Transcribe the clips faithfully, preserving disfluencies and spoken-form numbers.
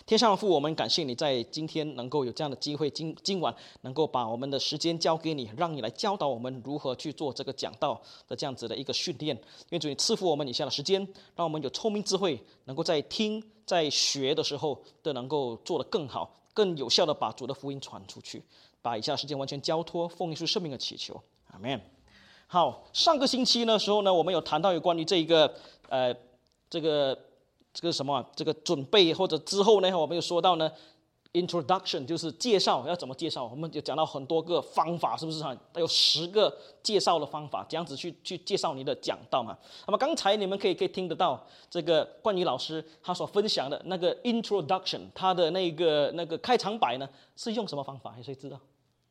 天上的父，我们感谢你在今天能够有这样的机会，今今晚能够把我们的时间交给你，让你来教导我们如何去做这个讲道的这样子的一个训练。愿主你赐福我们以下的时间，让我们有聪明智慧，能够在听在学的时候都能够做得更好，更有效的把主的福音传出去。把以下的时间完全交托，奉耶稣生命的祈求，阿们。好，上个星期的时候呢，我们有谈到有关于这一个呃这个。这个什么、啊？这个准备或者之后呢，我们有说到呢 ，introduction 就是介绍要怎么介绍，我们就讲到很多个方法，是不是哈？有十个介绍的方法，这样子去去介绍你的讲道嘛。那么刚才你们可以可以听得到这个冠宇老师他所分享的那个 introduction， 他的那个那个开场白呢是用什么方法？有谁知道？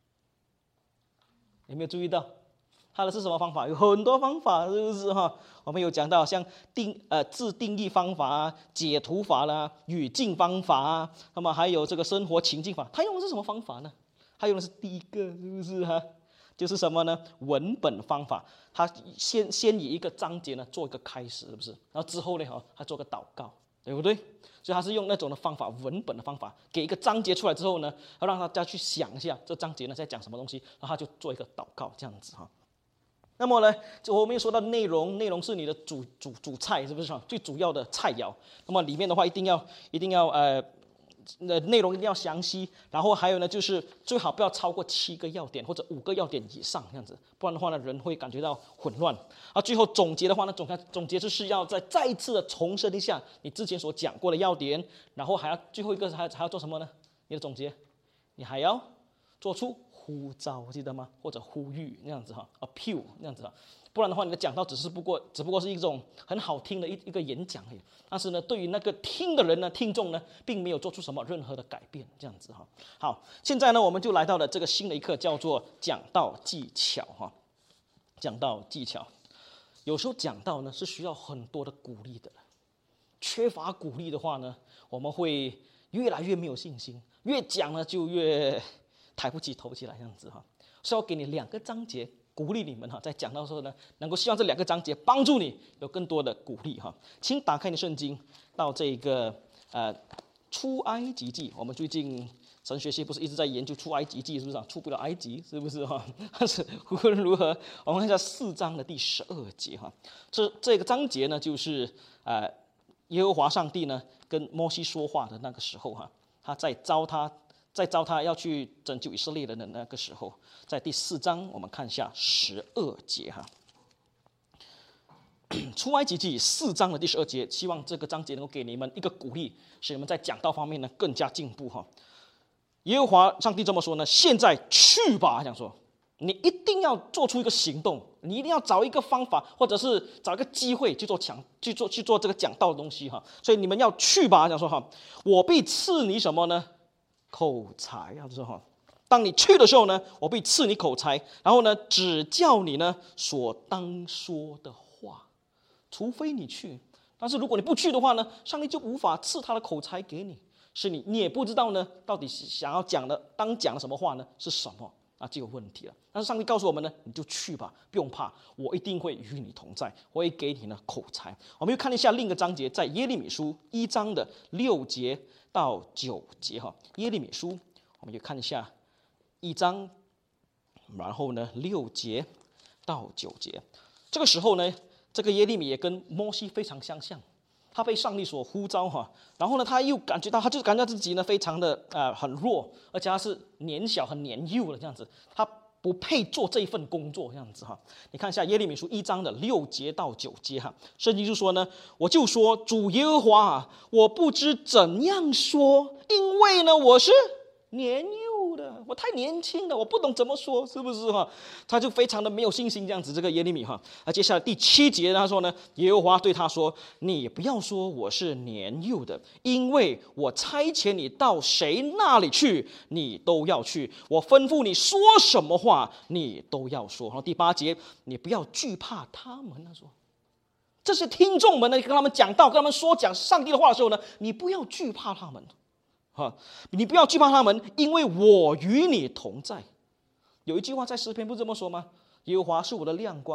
有没有注意到？它的是什么方法？有很多方法，是不是哈？我们有讲到像定呃自定义方法啊、解图法啦、语境方法啊，那么还有这个生活情境法。他用的是什么方法呢？他用的是第一个，是不是哈？就是什么呢？文本方法。他先先以一个章节呢做一个开始，是不是？然后之后呢，哈，他做个祷告，对不对？所以他是用那种的方法，文本的方法，给一个章节出来之后呢，要让大家去想一下这章节呢在讲什么东西，然后他就做一个祷告，这样子哈。那么呢，我们又说到内容，内容是你的主主主菜，是不是最主要的菜肴？那么里面的话，一定要一定要呃，呃内容一定要详细，然后还有呢，就是最好不要超过七个要点或者五个要点以上这样子，不然的话呢，人会感觉到混乱。啊，最后总结的话呢，总总结就是要再再一次的重申一下你之前所讲过的要点，然后还要最后一个还还要做什么呢？你的总结，你还要做出呼召，记得吗？或者呼吁那样子哈 ，appeal 那样子哈，不然的话，你的讲道只是不过，只不过是一种很好听的一一个演讲而已。但是呢，对于那个听的人呢，听众呢，并没有做出什么任何的改变，这样子哈。好，现在呢，我们就来到了这个新的一课，叫做讲道技巧哈。讲道技巧，有时候讲道呢是需要很多的鼓励的，缺乏鼓励的话呢，我们会越来越没有信心，越讲呢就越抬不起头起来，这样子哈，是要给你两个章节鼓励你们哈，在讲到的时候呢，能够希望这两个章节帮助你有更多的鼓励哈。请打开你的圣经到这个呃出埃及记，我们最近神学系不是一直在研究出埃及记，是不是啊？出不了埃及，是不是哈？但是无论如何，我们看一下四章的第十二节哈，这这个章节呢，就是呃耶和华上帝呢跟摩西说话的那个时候哈，他在召他。在召他要去拯救以色列人的那个时候，在第四章，我们看一下十二节哈。出埃及记四章的第十二节，希望这个章节能够给你们一个鼓励，使你们在讲道方面呢更加进步哈。耶和华上帝这么说呢：现在去吧，这样说，你一定要做出一个行动，你一定要找一个方法，或者是找一个机会去做讲去做去做这个讲道的东西哈。所以你们要去吧，这样说哈。我必赐你什么呢？口才，要说哈，当你去的时候呢，我必赐你口才，然后呢，指教你呢所当说的话，除非你去。但是如果你不去的话呢，上帝就无法赐他的口才给你，是你你也不知道呢，到底想要讲的当讲的什么话呢是什么，那就有问题了。但是上帝告诉我们呢，你就去吧，不用怕，我一定会与你同在，我会给你呢口才。我们又看一下另一个章节，在耶利米书一章的六节到九节哈，耶利米书我们就看一下一章，然后呢六节到九节。这个时候呢，这个耶利米也跟摩西非常相像，他被上帝所呼召哈，然后呢他又感觉到，他就感觉到自己呢非常的呃很弱，而且他是年小很年幼的这样子，他不配做这一份工作这样子哈。你看一下耶利米书一章的六节到九节哈，圣经就说呢，我就说主耶和华啊，我不知怎样说，因为呢我是年幼的，我太年轻了，我不懂怎么说，是不是哈？他就非常的没有信心这样子，这个耶利米哈。那接下来第七节他说呢，耶和华对他说，你不要说我是年幼的，因为我差遣你到谁那里去，你都要去，我吩咐你说什么话，你都要说。然后第八节，你不要惧怕他们，他说这些听众们呢，跟他们讲道，跟他们说讲上帝的话的时候呢，你不要惧怕他们。你不要惧怕他们，因为我与你同在。有一句话在诗篇不是这么说吗？耶和华是我的亮光，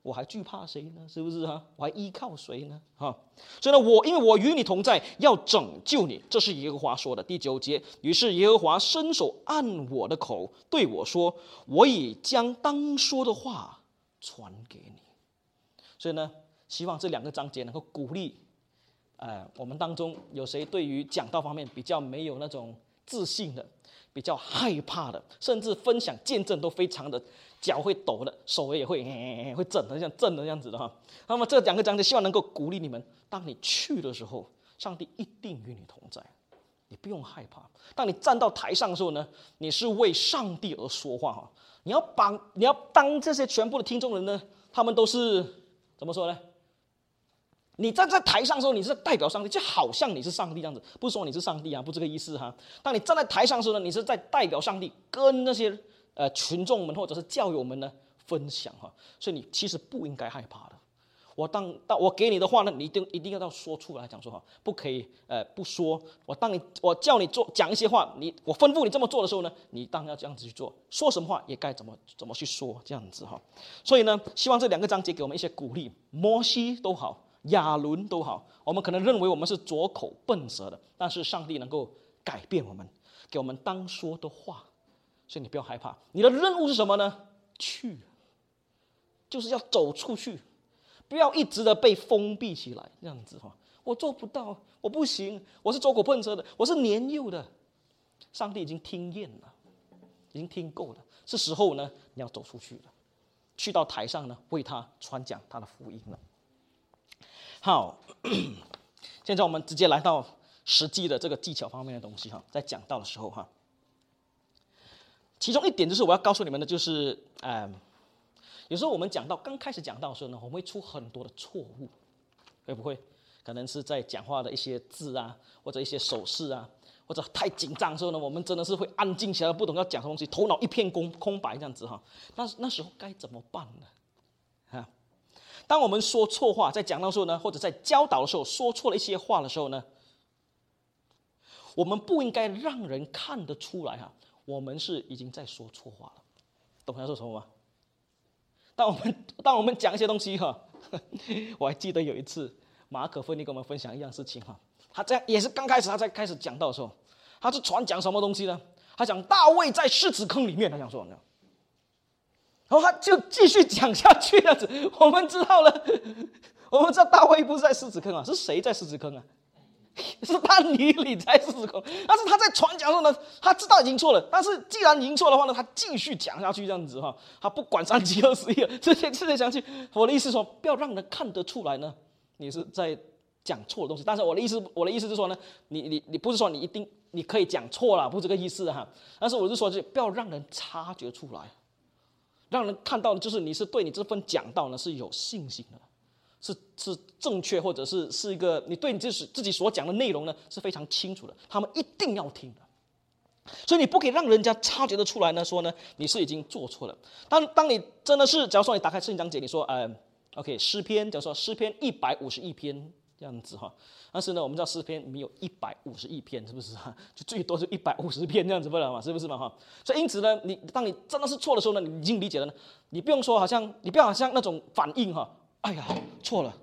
我还惧怕谁呢？是不是哈？我还依靠谁呢？哈，所以呢，我因为我与你同在，要拯救你，这是耶和华说的。第九节，于是耶和华伸手按我的口，对我说：“我已将当说的话传给你。”所以呢，希望这两个章节能够鼓励，呃，我们当中有谁对于讲道方面比较没有那种自信的，比较害怕的，甚至分享见证都非常的脚会抖的，手也会会震的，像震的这样子的哈。那么这两个章节希望能够鼓励你们，当你去的时候，上帝一定与你同在，你不用害怕。当你站到台上的时候呢，你是为上帝而说话哈。你要把你要当这些全部的听众人呢，他们都是怎么说呢？你站在台上的时候，你是代表上帝，就好像你是上帝这样子，不是说你是上帝啊，不是这个意思哈。当你站在台上的时候呢，你是在代表上帝，跟那些呃群众们或者是教友们呢分享哈。所以你其实不应该害怕的。我当当我给你的话呢，你一定一定要说出来讲说哈，不可以呃不说。我当你我叫你做讲一些话，你我吩咐你这么做的时候呢，你当然要这样子去做。说什么话也该怎么怎么去说这样子哈。所以呢，希望这两个章节给我们一些鼓励，摩西都好。亚伦都好，我们可能认为我们是拙口笨舌的，但是上帝能够改变我们，给我们当说的话，所以你不要害怕。你的任务是什么呢？去，就是要走出去，不要一直的被封闭起来，这样子哈。我做不到，我不行，我是拙口笨舌的，我是年幼的。上帝已经听厌了，已经听够了，是时候呢，你要走出去了，去到台上呢，为他传讲他的福音了。好，现在我们直接来到实际的这个技巧方面的东西哈，在讲道的时候哈，其中一点就是我要告诉你们的，就是呃，有时候我们讲到刚开始讲到的时候呢，我们会出很多的错误，会不会？可能是在讲话的一些字啊，或者一些手势啊，或者太紧张的时候呢，我们真的是会安静起来，不懂要讲什么东西，头脑一片空空白这样子哈。那那时候该怎么办呢？哈？当我们说错话，在讲道的时候呢，或者在教导的时候说错了一些话的时候呢，我们不应该让人看得出来哈，我们是已经在说错话了。懂我要说什么吗？当我们当我们讲一些东西哈，我还记得有一次马可芬尼跟我们分享一样事情哈，他这样也是刚开始他在开始讲道的时候，他是传讲什么东西呢？他讲大卫在狮子坑里面，他讲说呢。然后他就继续讲下去了子，我们知道了，我们知道大卫不是在狮子坑啊，是谁在狮子坑啊？是但以理在狮子坑。但是他在传讲的时候呢，他知道已经错了，但是既然已经错的话呢，他继续讲下去这样子哈，他不管三七二十一，这些这些讲去。我的意思是说，不要让人看得出来呢，你是在讲错的东西。但是我的意思，我的意思是说呢，你你你不是说你一定你可以讲错了，不是这个意思哈。但是我是说，就不要让人察觉出来。让人看到的就是你是对你这份讲道呢是有信心的，是是正确，或者是是一个你对你自己自己所讲的内容呢是非常清楚的，他们一定要听的。所以你不可以让人家察觉得出来呢，说呢你是已经做错了。当当你真的是，假如说你打开圣经章节，你说呃 ，OK 诗篇，假如说诗篇一百五十一篇这样子哈，但是呢我们知道诗篇没有一百五十一篇，是不是哈？就最多就一百五十篇这样子不了嘛，是不是嘛哈？所以因此呢，你当你真的是错的时候呢，你已经理解了呢，你不用说好像你不要好像那种反应哈，哎呀错了，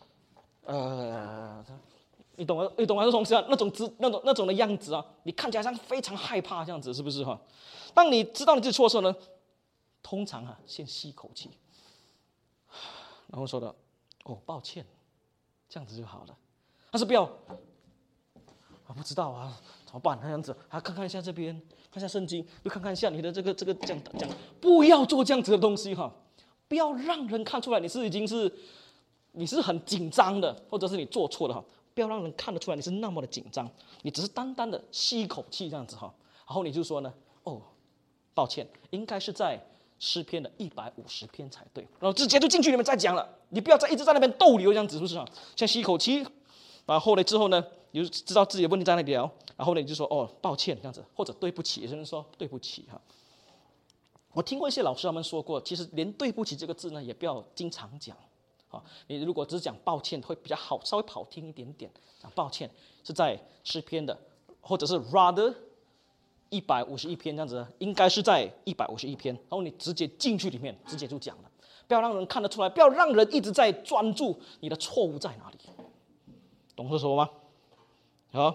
呃。你懂吗？你懂吗？这东西啊，那种姿、那种、那种的样子啊，你看起来像非常害怕这样子，是不是哈？当你知道你自己错的时候呢，通常啊，先吸一口气，然后说的，哦，抱歉，这样子就好了。但是不要，我不知道啊，怎么办？这样子啊，看看一下这边，看一下圣经，又看看一下你的这个这个讲讲，不要做这样子的东西哈，不要让人看出来你是已经是你是很紧张的，或者是你做错了哈。不要让人看得出来你是那么的紧张，你只是单单的吸一口气这样子哈，然后你就说呢，哦，抱歉，应该是在诗篇的一百五十篇才对，然后直接就进去里面再讲了，你不要再一直在那边逗留这样子，是不是啊？先吸一口气，然后呢之后呢，你就知道自己的问题在哪里了，然后呢你就说哦抱歉这样子，或者对不起，有些人说对不起哈。我听过一些老师他们说过，其实连对不起这个字呢，也不要经常讲。好，你如果只是讲抱歉，会比较好，稍微好听一点点。讲抱歉是在诗篇的，或者是 rather 一百五十一篇这样子，应该是在一百五十一篇。然后你直接进去里面，直接就讲了， 不要让人看得出来，不要让人一直在专注你的错误在哪里，懂这什么吗？好，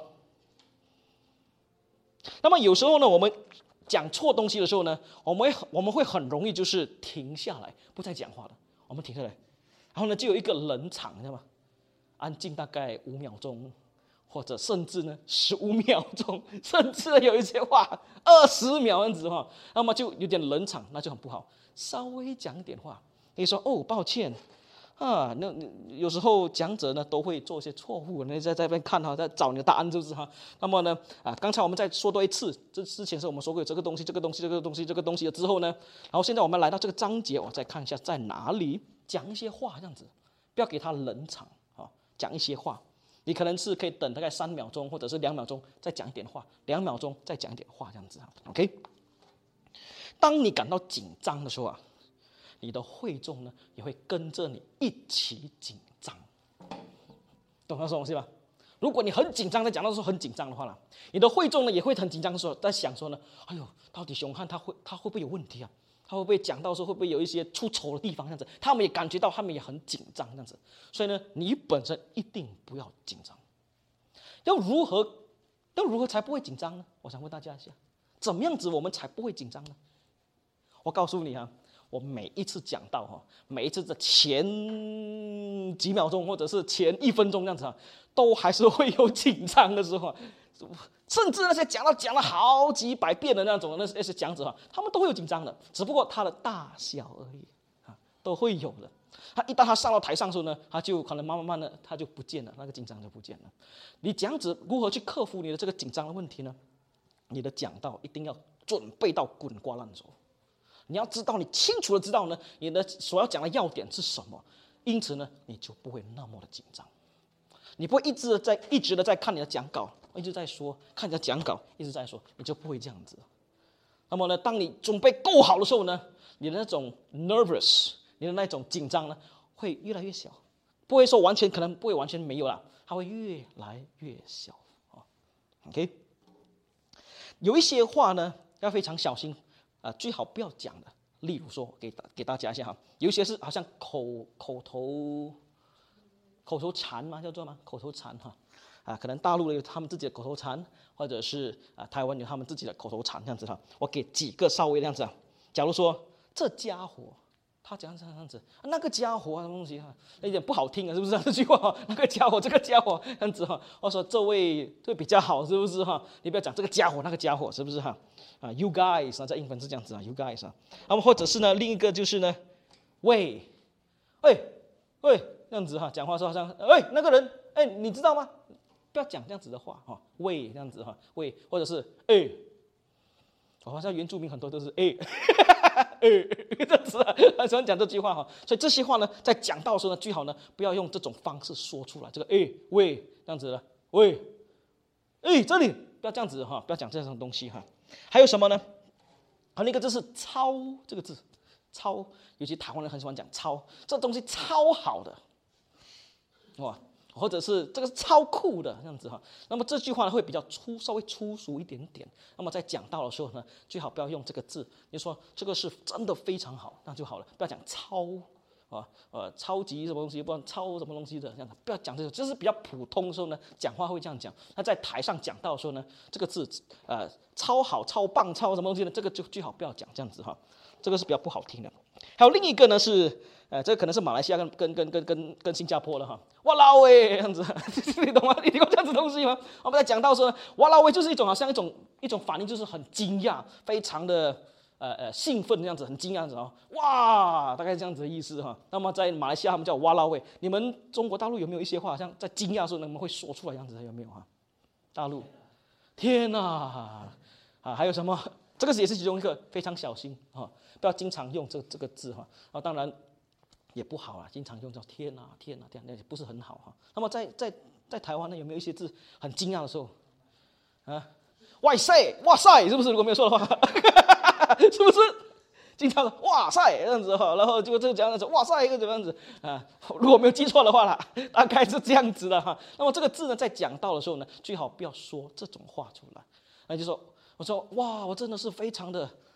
那么有时候呢，我们讲错东西的时候呢，我们会我们会很容易就是停下来，不再讲话了。我们停下来，然后呢，就有一个冷场，知道吗？安静大概五秒钟，或者甚至呢十五秒钟，甚至有一些话二十秒这样子哈，那么就有点冷场，那就很不好。稍微讲点话，你说哦，抱歉。啊，那有时候讲者呢都会做一些错误，你在在那边看哈，在找你的答案，是不是哈？那么呢，啊，刚才我们再说多一次，这之前是我们说过有这个东西、这个东西、这个东西、这个东西了之后呢，然后现在我们来到这个章节，我再看一下在哪里讲一些话，这样子，不要给他冷场啊，讲一些话，你可能是可以等大概三秒钟或者是两秒钟再讲一点话，两秒钟再讲一点话，这样子哈 ，OK。当你感到紧张的时候啊。你的会众呢也会跟着你一起紧张，懂那什么东西吧？如果你很紧张，在讲到的时候很紧张的话呢，你的会众呢也会很紧张的时候，在想说呢，哎呦，到底熊汉他会他会不会有问题啊？他会不会讲到说会不会有一些出丑的地方这样子？他们也感觉到他们也很紧张这样子，所以呢，你本身一定不要紧张。要如何要如何才不会紧张呢？我想问大家一下，怎么样子我们才不会紧张呢？我告诉你啊。我每一次讲到哈，每一次的前几秒钟或者是前一分钟这样子啊，都还是会有紧张的时候，甚至那些讲到讲了好几百遍的那种那些讲者哈，他们都会有紧张的，只不过他的大小而已啊，都会有的。他一旦他上到台上的时候呢，他就可能慢慢慢的他就不见了，那个紧张就不见了。你这样子如何去克服你的这个紧张的问题呢？你的讲道一定要准备到滚瓜烂熟。你要知道，你清楚的知道呢，你的所要讲的要点是什么，因此呢，你就不会那么的紧张，你不会一直的在一直的在看你的讲稿，一直在说看你的讲稿，一直在说，你就不会这样子。那么呢，当你准备够好的时候呢，你的那种 nervous， 你的那种紧张呢，会越来越小，不会说完全可能不会完全没有啦，它会越来越小啊。OK， 有一些话呢要非常小心。啊，最好不要讲的。例如说，给给大家一下哈，有一些是好像口口头口头禅嘛，叫做吗？口头禅哈，啊，可能大陆有他们自己的口头禅，或者是啊台湾有他们自己的口头禅这样子哈。我给几个稍微这样子啊，假如说这家伙他讲这样子，那个家伙什么东西哈，有点不好听啊，是不是这句话？那个家伙，这个家伙这样子哈，我说这位这比较好，是不是哈？你不要讲这个家伙那个家伙，是不是哈？啊 ，you guys 啊，在英文是这样子啊 ，you guys 啊，那么或者是呢，另一个就是呢，喂，喂，喂，这样子哈，讲话说好像，喂，那个人，哎，你知道吗？不要讲这样子的话哈，喂，这样子哈，喂，或者是哎，我好像原住民很多都是哎，哎，这样子啊，很喜欢讲这句话哈，所以这些话呢，在讲到的时候呢，最好呢不要用这种方式说出来，这个哎，喂，这样子的，喂，哎，这里不要这样子哈，不要讲这种东西哈。还有什么呢？还有一个就是超这个字，超，尤其台湾人很喜欢讲超，这东西超好的，哇，或者是这个是超酷的这样子哈。那么这句话呢会比较粗，稍微粗俗一点点。那么在讲到的时候呢，最好不要用这个字，你说这个是真的非常好，那就好了，不要讲超。啊，呃，超级什么东西，不知道超什么东西的，这样子不要讲这个，就是比较普通的时候呢，讲话会这样讲。那在台上讲到的时候呢，这个字，呃，超好、超棒、超什么东西呢？这个就最好不要讲这样子哈，这个是比较不好听的。还有另一个呢是，呃，这个可能是马来西亚跟跟跟跟跟跟新加坡的哈，哇啦喂这样子，你懂吗？你听过这样子东西吗？我们在讲到说，哇啦喂就是一种好像一种一种反应，就是很惊讶，非常的。呃呃，兴奋这样子，很惊讶这样子哦，哇，大概是这样子的意思哈。那么在马来西亚他们叫哇啦喂，你们中国大陆有没有一些话，好像在惊讶的时候，你们会说出来这样子，有没有哈？大陆，天哪，啊，还有什么？这个也是其中一个，非常小心啊，不要经常用这这个字哈。啊，当然也不好啦，经常用叫天哪天哪天哪，那也不是很好哈。那么在在在台湾呢，有没有一些字很惊讶的时候啊？哇塞，哇塞，是不是？如果没有说的话。是不是经常说哇塞这样子哈，然后就这个这样子哇塞一个怎么样子啊？如果没有记错的话啦，大概是这样子的哈。那么这个字呢，在讲到的时候呢，最好不要说这种话出来。那就说我说哇，我真的是非常的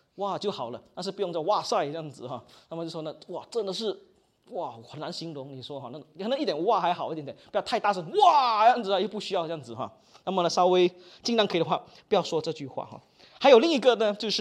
哇就好了，但是不用叫哇塞这样子哈。那么就说呢，哇真的是哇很难形容，你说哈，那可能一点哇还好一点点，不要太大声哇这样子啊，又不需要这样子哈。那么呢，稍微尽量可以的话，不要说这句话哈。还有另一个呢，就是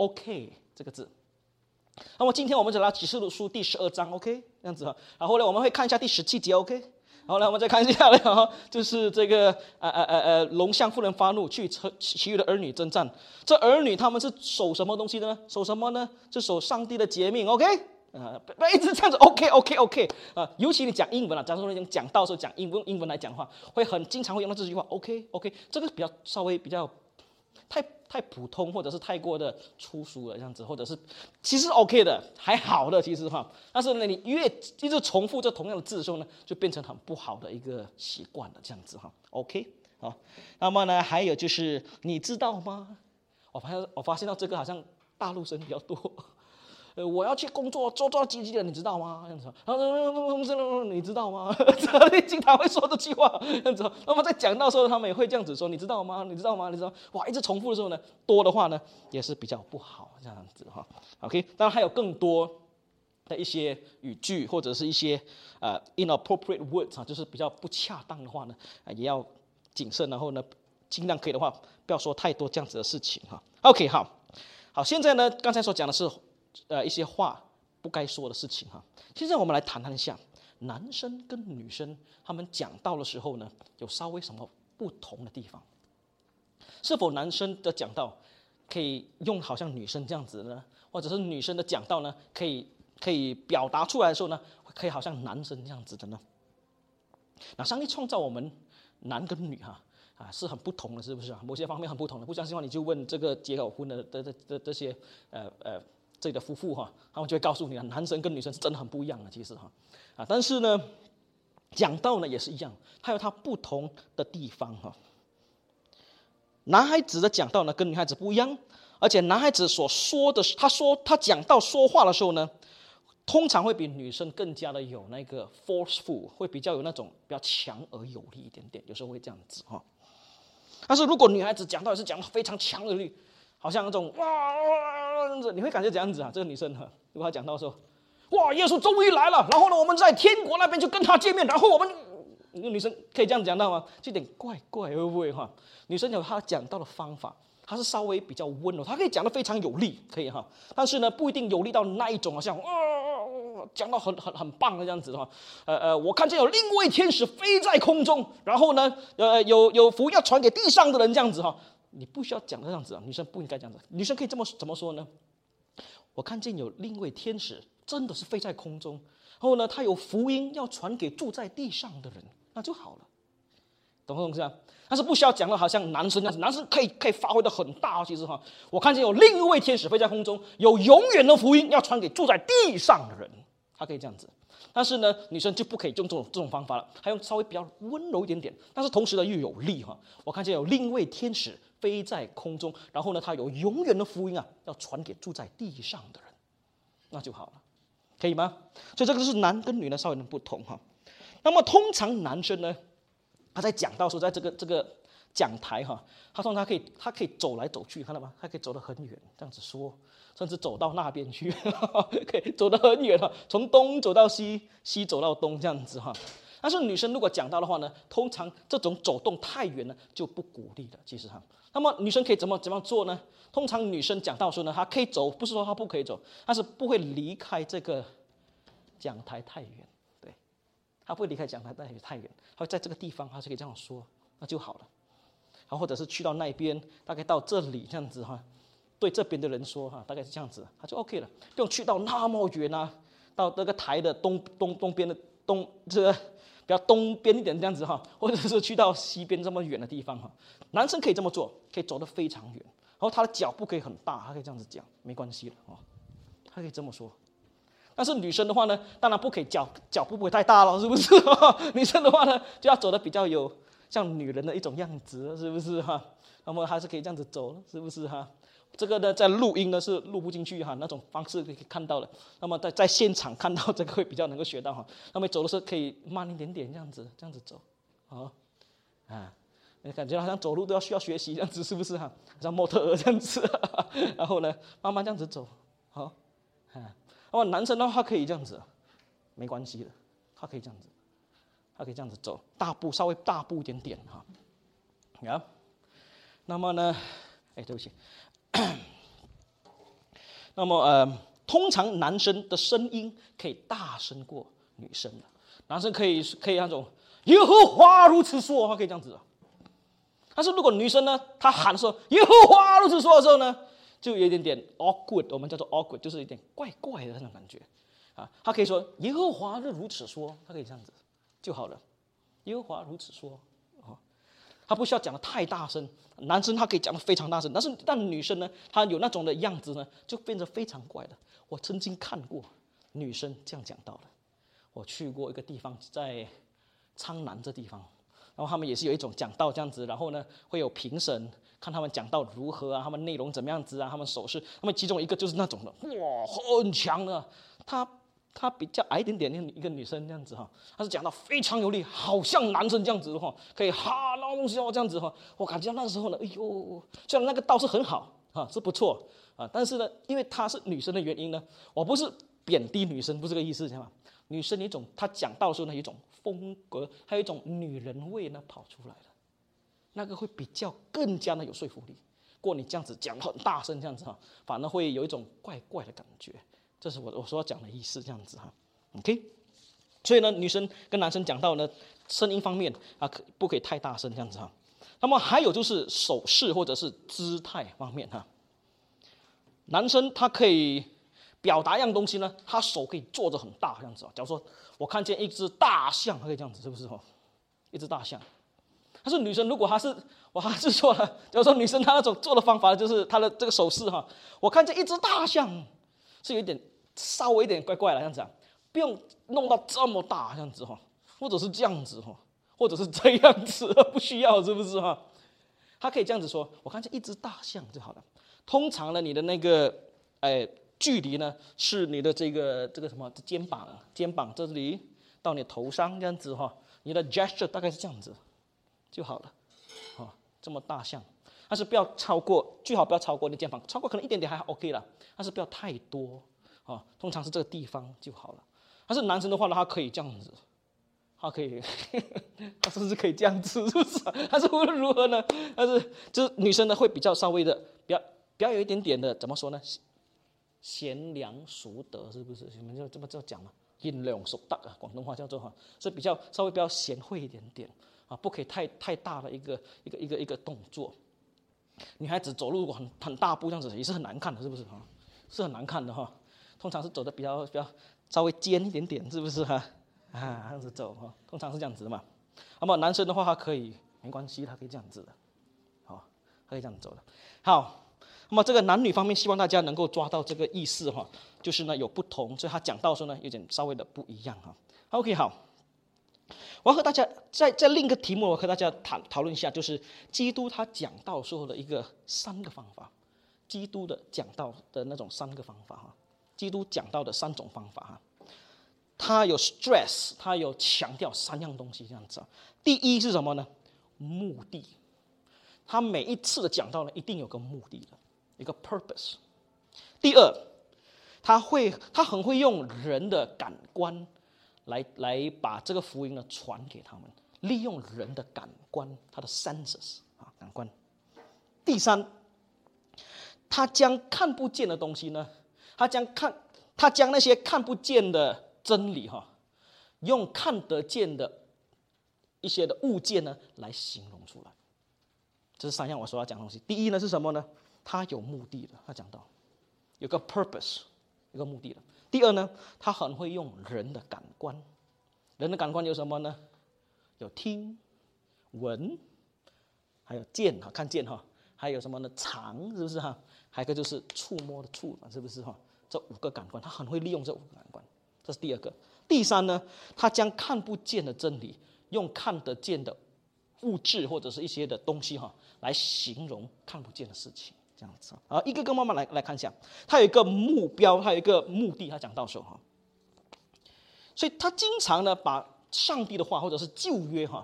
OK 这个字。那么今天我们讲到启示录书第十二章 ，OK 这样子哈。然后呢，我们会看一下第十七节 ，OK。然后呢，我们再看一下了哈，就是这个呃呃呃呃，龙向妇人发怒，去其余的儿女征战。这儿女他们是守什么东西的呢？守什么呢？是守上帝的诫命 ，OK。啊，不要一直这样子 ，OK OK OK 啊，尤其你讲英文啊，假如说你讲到时候讲英文英文来讲的话，会很经常会用到这句话 ，OK OK， 这个比较稍微比较太太普通，或者是太过的粗俗了这样子，或者是其实 OK 的，还好的其实哈，但是呢，你越一直重复这同样的字的时候呢，就变成很不好的一个习惯了这样子哈 ，OK 好，那么呢，还有就是你知道吗？我发现我发现到这个好像大陆生比较多。呃，我要去工作，做做积极的，你知道吗？这样子，然后你知道吗？你经常会说这句话，这样子。那么在讲到的时候，他们也会这样子说，你知道吗？你知道吗？你知道？哇，一直重复的时候呢，多的话呢，也是比较不好，这样子哈。OK， 当然还有更多的一些语句或者是一些呃 inappropriate words 啊，就是比较不恰当的话呢，啊也要谨慎，然后呢，尽量可以的话，不要说太多这样子的事情哈。OK， 好，好，现在呢，刚才所讲的是。呃，一些话不该说的事情哈。现在我们来谈谈一下，男生跟女生他们讲道的时候呢，有稍微什么不同的地方？是否男生的讲道可以用好像女生这样子呢？或者是女生的讲道呢，可以可以表达出来的时候呢，可以好像男生这样子的呢？那上帝创造我们男跟女哈。啊，是很不同的，是不是啊？某些方面很不同的。不相信的话，你就问这个结好婚的的的的这些呃呃。这里的夫妇哈，他们就会告诉你啊，男生跟女生是真的很不一样的，其实哈，啊，但是呢，讲道呢也是一样，它有它不同的地方哈。男孩子的讲道呢跟女孩子不一样，而且男孩子所说的，他说他讲道说话的时候呢，通常会比女生更加的有那个 forceful， 会比较有那种比较强而有力一点点，有时候会这样子哈。但是如果女孩子讲道也是讲得非常强而有力。好像那种哇，你会感觉怎样子啊？这个女生哈，如果她讲到说，哇，耶稣终于来了，然后呢，我们在天国那边就跟他见面，然后我们，那个女生可以这样讲到吗？这点怪怪，会不会哈？女生有她讲到的方法，她是稍微比较温柔，她可以讲得非常有力，可以哈，但是呢，不一定有力到那一种，好像啊，讲到很很很棒的这样子哈。呃呃，我看见有另一位天使飞在空中，然后呢，呃，有有福要传给地上的人这样子哈。你不需要讲这样子啊，女生不应该这样子。女生可以这么怎么说呢？我看见有另一位天使，真的是飞在空中，然后呢，他有福音要传给住在地上的人，那就好了，懂不懂这样？但是不需要讲到好像男生那样子，男生可以可以发挥的很大，其实哈，我看见有另一位天使飞在空中，有永远的福音要传给住在地上的人，他可以这样子。但是呢，女生就不可以用这种这种方法了，还用稍微比较温柔一点点，但是同时呢又有力哈。我看见有另一位天使飞在空中，然后呢，他有永远的福音啊，要传给住在地上的人，那就好了，可以吗？所以这个就是男跟女呢稍微的不同哈。那么通常男生呢，他在讲到说，在这个这个讲台哈，他通常可以他可以走来走去，看到吗？他可以走得很远，这样子说。甚至走到那边去，可以走得很远哈，从东走到西，西走到东这样子哈。但是女生如果讲到的话呢，通常这种走动太远呢就不鼓励了，其实哈。那么女生可以怎么怎么做呢？通常女生讲到说呢，她可以走，不是说她不可以走，但是不会离开这个讲台太远，对，她不会离开讲台太太远，她会在这个地方，她是可以这样说，那就好了。然后或者是去到那边，大概到这里这样子哈。对这边的人说哈，大概是这样子，他就 OK 了，不用去到那么远啊，到那个台的东东东边的东这个比较东边一点这样子哈，或者是去到西边这么远的地方哈。男生可以这么做，可以走得非常远，然后他的脚步可以很大，他可以这样子讲，没关系了哦，他可以这么说。但是女生的话呢，当然不可以脚脚步不会太大了，是不是？女生的话呢，就要走得比较有像女人的一种样子，是不是哈？那么还是可以这样子走，是不是哈？这个呢，在录音呢是录不进去哈，那种方式可以看到的。那么在在现场看到这个会比较能够学到哈。那么走的时候可以慢一点点，这样子这样子走，好啊。 感觉好像走路都要需要学习这样子，是不是哈？像模特儿这样子，然后呢，慢慢这样子走，好，啊，那么男生的话，他可以这样子，没关系的，他可以这样子，他可以这样子走，大步稍微大步一点点哈，啊，那么呢，哎，对不起，那么呃，通常男生的声音可以大声过女生的，男生可以可以那种耶和华如此说，他可以这样子。但是如果女生呢，她喊说耶和华如此说的时候呢，就有一点点 awkward， 我们叫做 awkward， 就是有点怪怪的那种感觉啊。她可以说耶和华如此说，她可以这样子就好了。耶和华如此说，哦，她不需要讲的太大声。男生他可以讲的非常大声，但是但女生呢，她有那种的样子呢，就变得非常怪的。我曾经看过女生这样讲到的。我去过一个地方，在苍南这地方。然后他们也是有一种讲道这样子，然后呢会有评审看他们讲道如何啊，他们内容怎么样子啊，他们手势，他们其中一个就是那种的，哇，很强的，她她比较矮一点点一个女生这样子哈，她是讲到非常有力，好像男生这样子的话，可以哈那东西哦这样子哈，我感觉那时候呢，哎呦，虽然那个道是很好啊，是不错啊，但是呢，因为她是女生的原因呢，我不是贬低女生，不是这个意思，知道吗？女生一种，她讲道的时候呢，有一种风格，还有一种女人味呢跑出来了，那个会比较更加的有说服力，过你这样子讲很大声这样子哈，反而会有一种怪怪的感觉，这是我我所要讲的意思这样子哈 ，OK， 所以呢，女生跟男生讲道呢，声音方面啊，可不可以太大声这样子哈？那么还有就是手势或者是姿态方面哈，男生他可以表达一样东西呢，他手可以做得很大这样子啊。假如说我看见一只大象，他可以这样子，是不是哦？一只大象。但是女生如果她是，我还是说了，假如说女生她那种做的方法就是她的这个手势哈，我看见一只大象，是有一点稍微一点怪怪的这样子啊，不用弄到这么大这样子哈，或者是这样子哈，或者是这样子，不需要是不是哈？她可以这样子说，我看见一只大象就好了。通常呢，你的那个，哎。距离呢是你的这个这个什么肩膀肩膀这里到你头上这样子哈，你的 gesture 大概是这样子就好了，哦，这么大象，但是不要超过，最好不要超过你肩膀，超过可能一点点还 OK 了，但是不要太多啊，通常是这个地方就好了。但是男生的话呢，他可以这样子，他可以，他甚至可以这样子，是不是？但是无论如何呢，但是就是女生呢会比较稍微的，比较比较有一点点的怎么说呢？贤良淑德是不是？你们就这么这么讲嘛？贤良淑德啊，广东话叫做哈，是比较稍微比较贤惠一点点啊，不可以太太大的一个一个一个一个动作。女孩子走路如果很很大步这样子也是很难看的，是不是哈？是很难看的哈。通常是走的比较比较稍微尖一点点，是不是哈？啊，这样子走哈，通常是这样子的嘛。那么男生的话，他可以没关系，他可以这样子的，好，可以这样走的。好。那么这个男女方面，希望大家能够抓到这个意思哈，就是呢有不同，所以他讲到的时候呢有点稍微的不一样哈。OK 好，我要和大家在在另一个题目，我和大家谈讨论一下，就是基督他讲道时候的一个三个方法，基督的讲道的那种三个方法哈，基督讲道的三种方法哈，他有 stress， 他有强调三样东西这样子啊。第一是什么呢？目的，他每一次的讲道呢一定有个目的的。一个 purpose。第二，他会他很会用人的感官来来把这个福音呢传给他们，利用人的感官，他的 senses 啊感官。第三，他将看不见的东西呢，他将看他将那些看不见的真理哈，用看得见的一些的物件呢来形容出来。这是三样我所要讲的东西。第一呢是什么呢？他有目的的，他讲到有个 purpose， 有个目的的。第二呢，他很会用人的感官，人的感官有什么呢？有听、闻，还有见哈，看见哈，还有什么呢？尝，是不是哈？还有一个就是触摸的触嘛，是不是哈？这五个感官，他很会利用这五个感官，这是第二个。第三呢，他将看不见的真理，用看得见的物质或者是一些的东西哈，来形容看不见的事情。这样子啊，一个个慢慢来来看一下，他有一个目标，他有一个目的，他讲到时候哈，所以他经常呢把上帝的话或者是旧约哈，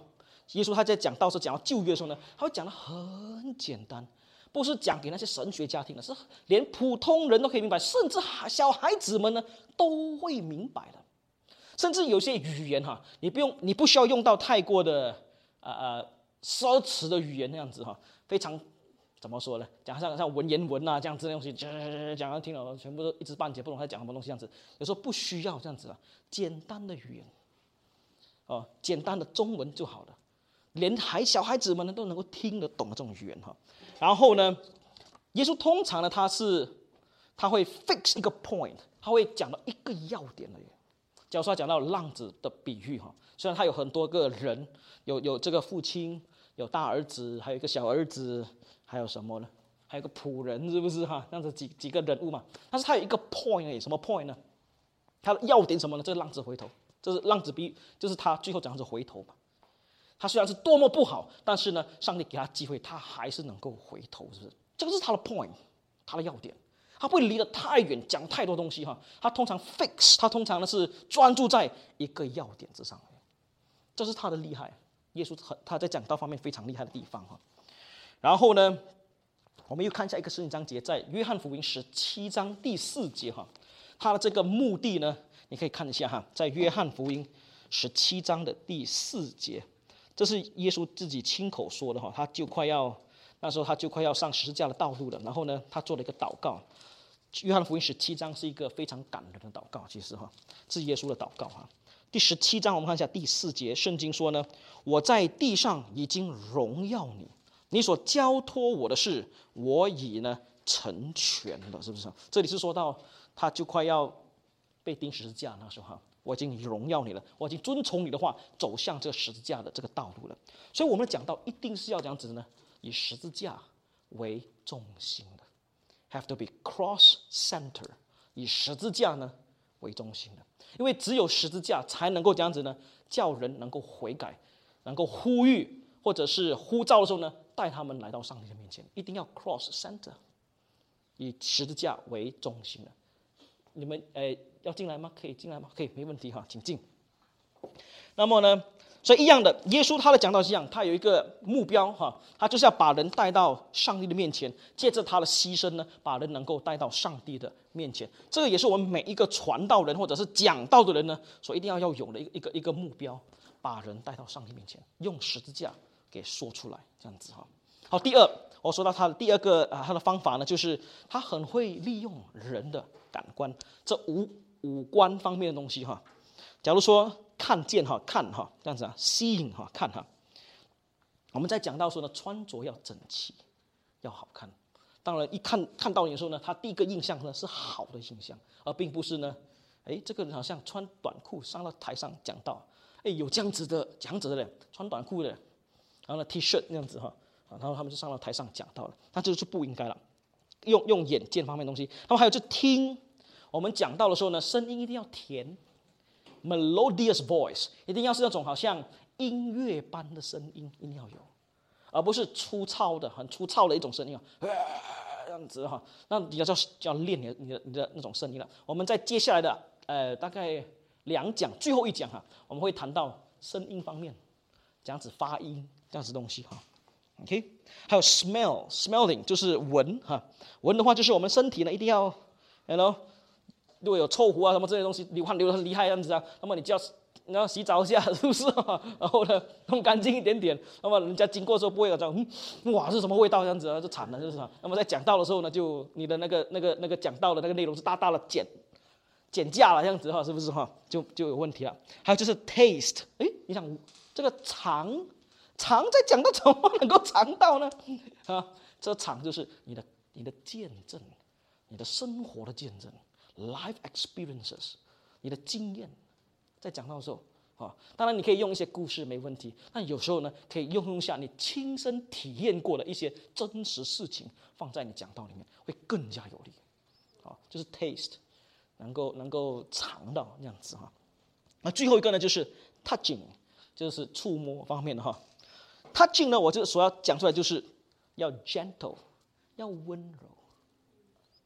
耶稣他在讲道是讲到旧约的时候呢，他会讲得很简单，不是讲给那些神学家听的，是连普通人都可以明白，甚至小孩子们呢都会明白的。甚至有些语言哈，你不用，你不需要用到太过的呃呃奢侈的语言那样子哈，非常怎么说呢？讲像像文言文啊这样子的东西，讲讲讲听了全部都一知半解，不懂他讲什么东西这样子。有时候不需要这样子啊，简单的语言，哦，简单的中文就好了，连孩小孩子们呢都能够听得懂的这种语言哈。然后呢，耶稣通常呢他是他会 fix 一个 point， 他会讲到一个要点而已。假如说他讲到浪子的比喻哈，虽然他有很多个人，有有这个父亲，有大儿子，还有一个小儿子，还有什么呢？还有个仆人，是不是哈？这样子几几个人物嘛。但是他有一个 point 而已，什么 point 呢？他的要点什么呢？这个浪子回头，这是浪子比喻，就是他最后讲的是回头嘛。他虽然是多么不好，但是呢，上帝给他机会，他还是能够回头，是不是？这个是他的 point， 他的要点。他不会离得太远，讲太多东西哈。他通常 fix， 他通常呢是专注在一个要点之上，这是他的厉害。耶稣他在讲道方面非常厉害的地方哈。然后呢，我们又看一下一个圣经章节，在约翰福音十七章第四节哈。他的这个目的呢，你可以看一下哈，在约翰福音十七章的第四节，这是耶稣自己亲口说的哈。他就快要那时候他就快要上十字架的道路了，然后呢，他做了一个祷告。约翰福音十七章是一个非常感人的祷告，其实哈是耶稣的祷告哈。第十七章我们看一下第四节，圣经说呢：“我在地上已经荣耀你，你所交托我的事，我已呢成全了。”是不是？这里是说到他就快要被钉十字架那时候哈，我已经荣耀你了，我已经遵从你的话，走向这十字架的这个道路了。所以我们讲到一定是要这样子呢，以十字架为中心的。Have to be cross center， 以十字架呢为中心的，因为只有十字架才能够这样子呢，叫人能够悔改，能够呼吁或者是呼召的时候呢，带他们来到上帝的面前，一定要 cross center， 以十字架为中心的。你们呃要进来吗？可以进来吗？可以，没问题哈，请进。那么呢？所以一样的，耶稣他的讲道是一样，他有一个目标哈，他就是要把人带到上帝的面前，借着他的牺牲呢，把人能够带到上帝的面前。这个也是我们每一个传道人或者是讲道的人呢，所一定要要有的一个一个一个目标，把人带到上帝面前，用十字架给说出来，这样子哈。好，第二，我说到他的第二个啊，他的方法呢，就是他很会利用人的感官，这五五官方面的东西哈。假如说看见哈，看哈，这样子啊，吸引哈，看哈。我们在讲到说呢，穿着要整齐，要好看。当然，一看看到你的时候呢，他第一个印象呢是好的印象，而并不是呢，哎，这个人好像穿短裤上到台上讲道，哎，有这样子的这样子的人，穿短裤的，然后呢 T 恤那样子哈，然后他们就上到台上讲道了，那这就是不应该了。用用眼见方面的东西，那么还有就听，我们讲道的时候呢，声音一定要甜。melodious voice， 一定要是那种好像音乐般的声音，一定要有，而不是粗糙的、很粗糙的一种声音啊，这样子哈。那你要就要练你的、你的、你的那种声音了。我们在接下来的呃大概两讲，最后一讲哈，我们会谈到声音方面，这样子发音这样子东西哈。OK， 还有 smell smelling 就是闻哈，闻的话就是我们身体呢一定要 ，you know。如果有臭狐啊什么这些东西，流汗流得很厉害这样子啊，那么你就要你要洗澡一下，是不是？然后呢，弄干净一点点，那么人家经过的时候不会有这样，嗯，哇，是什么味道这样子啊，就惨了，就是。那么在讲道的时候呢，就你的那个那个那个讲道的那个内容是大大的减减价了，这样子哈，是不是哈？就就有问题了。还有就是 taste， 哎，你想这个尝尝在讲到怎么能够尝到呢？啊，这尝就是你的你的见证，你的生活的见证。Life experiences， 你的经验，在讲到的时候啊，当然你可以用一些故事没问题，但有时候呢，可以用一下你亲身体验过的一些真实事情，放在你讲道里面，会更加有力。啊，就是 taste， 能够能够尝到这样子哈。那最后一个呢，就是 touching， 就是触摸方面的哈。touching 呢，我就所要讲出来就是要 gentle， 要温柔。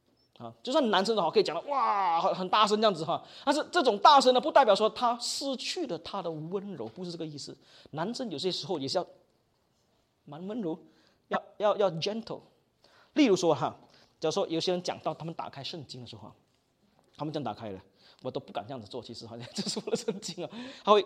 啊，就算男生的话可以讲的哇很很大声这样子哈，但是这种大声呢，不代表说他失去了他的温柔，不是这个意思。男生有些时候也是要蛮温柔，要要要 gentle。例如说哈，假如说有些人讲到他们打开圣经的时候，他们这样打开了，我都不敢这样子做。其实好像这是我的圣经啊，他会，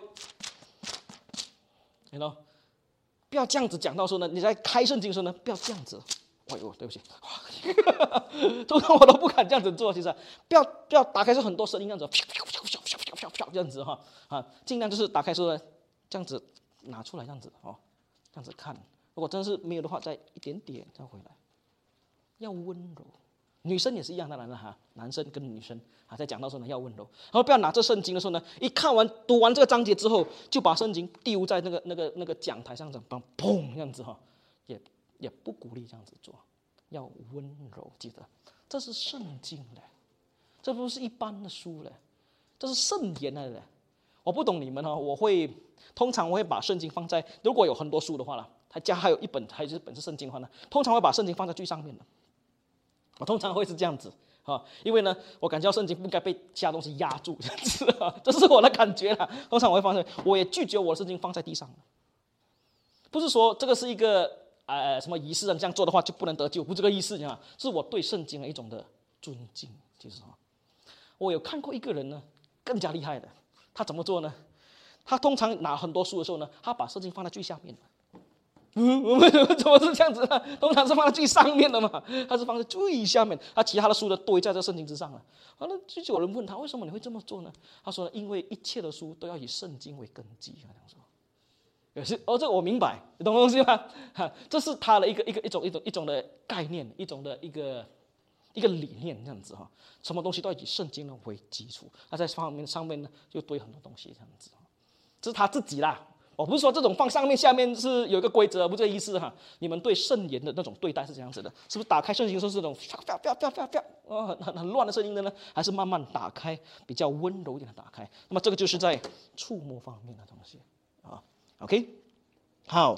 你知道，不要这样子讲到说呢，你在开圣经的时候呢，不要这样子。哎呦，对不起，通常我都不敢这样子做。其实不要不要打开是很多声音这样子，这样子哈啊，尽量就是打开说呢，这样子拿出来这样子哦，这样子看。如果真是没有的话，再一点点再回来，要温柔。女生也是一样的，当然了哈，男生跟女生啊，在讲到说呢要温柔，然后不要拿着圣经的时候呢，一看完读完这个章节之后，就把圣经丢在那个那个那个讲台上，这样砰这样子哈，也也不鼓励这样子做，要温柔。记得这是圣经嘞，这不是一般的书嘞，这是圣言来的。我不懂你们哈，我会通常我会把圣经放在，如果有很多书的话啦，他家还有一本还有一本是圣经的话呢，通常会把圣经放在最上面的。我通常会是这样子啊，因为呢，我感觉圣经不应该被其他东西压住，这样子啊，这是我的感觉啦。通常我会放在，我也拒绝我的圣经放在地上。不是说这个是一个呃什么仪式，这样做的话就不能得救，不是这个意思啊，是我对圣经的一种的尊敬。其实啊，我有看过一个人呢，更加厉害的，他怎么做呢？他通常拿很多书的时候呢，他把圣经放在最下面。嗯，我们怎么是这样子呢？通常是放在最上面的嘛，他是放在最下面，他其他的书呢堆在这圣经之上了。完了，就有人问他为什么你会这么做呢？他说因为一切的书都要以圣经为根基。他这样说，也是哦，这个我明白，你懂东西吗？哈，这是他的一个一个一种一种一种的概念，一种的一个一个理念这样子哈。什么东西都要以圣经呢为基础，那在上面上面呢就堆很多东西这样子，这是他自己啦。我不是说这种放上面下面是有一个规则，不是这个意思哈。你们对圣言的那种对待是这样子的，是不是打开圣经的时候是那种啪啪啪啪啪啊很很很乱的声音的呢？还是慢慢打开，比较温柔一点的打开？那么这个就是在触摸方面的东西啊。OK， 好，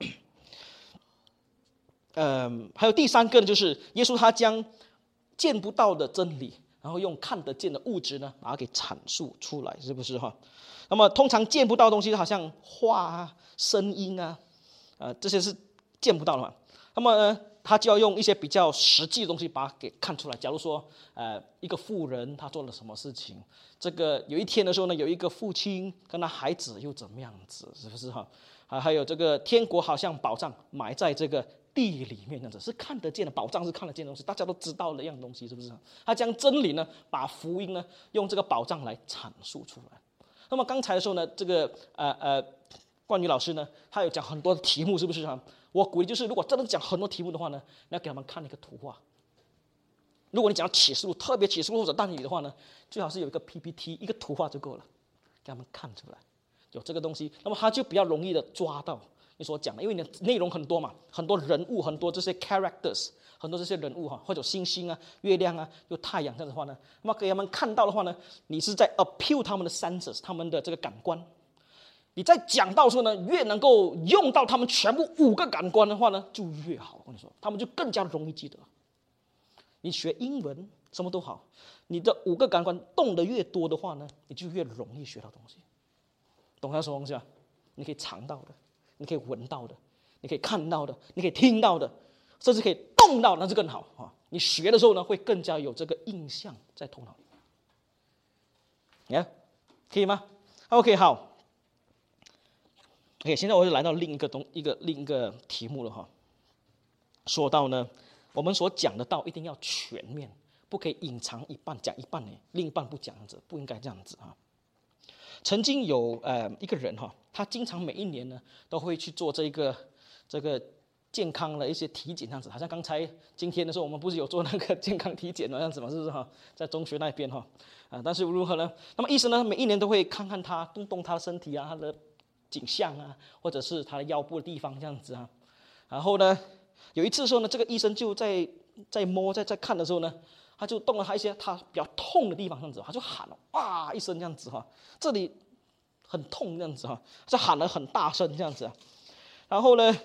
嗯，还有第三个呢，就是耶稣他将见不到的真理，然后用看得见的物质呢，把它给阐述出来，是不是哈？那么通常见不到的东西，好像话啊、声音啊，呃，这些是见不到的嘛。那么呢，他就要用一些比较实际的东西把它给看出来。假如说，呃，一个妇人她做了什么事情，这个有一天的时候呢，有一个父亲跟他孩子又怎么样子，是不是哈？啊，还有这个天国好像宝藏埋在这个地里面，这样子是看得见的，宝藏是看得见的东西，大家都知道的一样东西，是不是？他将真理呢，把福音呢，用这个宝藏来阐述出来。那么刚才的时候呢，这个呃呃，冠宇老师呢，他有讲很多的题目，是不是啊？我鼓励就是，如果真的讲很多题目的话呢，你要给他们看一个图画。如果你讲启示录，特别启示录或者但以理的话呢，最好是有一个 P P T， 一个图画就够了，给他们看出来有这个东西，那么他就比较容易的抓到你所讲的，因为你的内容很多嘛，很多人物，很多这些 characters。很多这些人物哈，或者星星啊、月亮啊、有太阳这样的话呢，那么给他们看到的话呢，你是在 appeal 他们的 senses， 他们的这个感官。你在讲到说呢，越能够用到他们全部五个感官的话呢，就越好。我跟你说，他们就更加容易记得。你学英文什么都好，你的五个感官动得越多的话呢，你就越容易学到东西。懂他什么东西啊？你可以尝到的，你可以闻到的，你可以看到的，你可以听到的。甚至可以动到，那就更好啊！你学的时候呢，会更加有这个印象在头脑里。你看，可以吗 ？OK， 好。OK， 现在我就来到另一个东一个另一个题目了哈。说到呢，我们所讲的道一定要全面，不可以隐藏一半，讲一半呢，另一半不讲子，不应该这样子啊。曾经有呃一个人哈，他经常每一年呢都会去做这个这个。健康的一些体检这样子，好像刚才今天的时候，我们不是有做那个健康体检那样子嘛，是不是哈？在中学那边哈，啊，但是如何呢？那么医生呢，每一年都会看看他，动动他的身体啊，他的颈项啊，或者是他的腰部的地方这样子啊。然后呢，有一次的时候呢，这个医生就在在摸，在在看的时候呢，他就动了他一些他比较痛的地方这样子，他就喊了哇一声这样子哈，这里很痛这样子哈，就喊了很大声这样子啊。然后呢？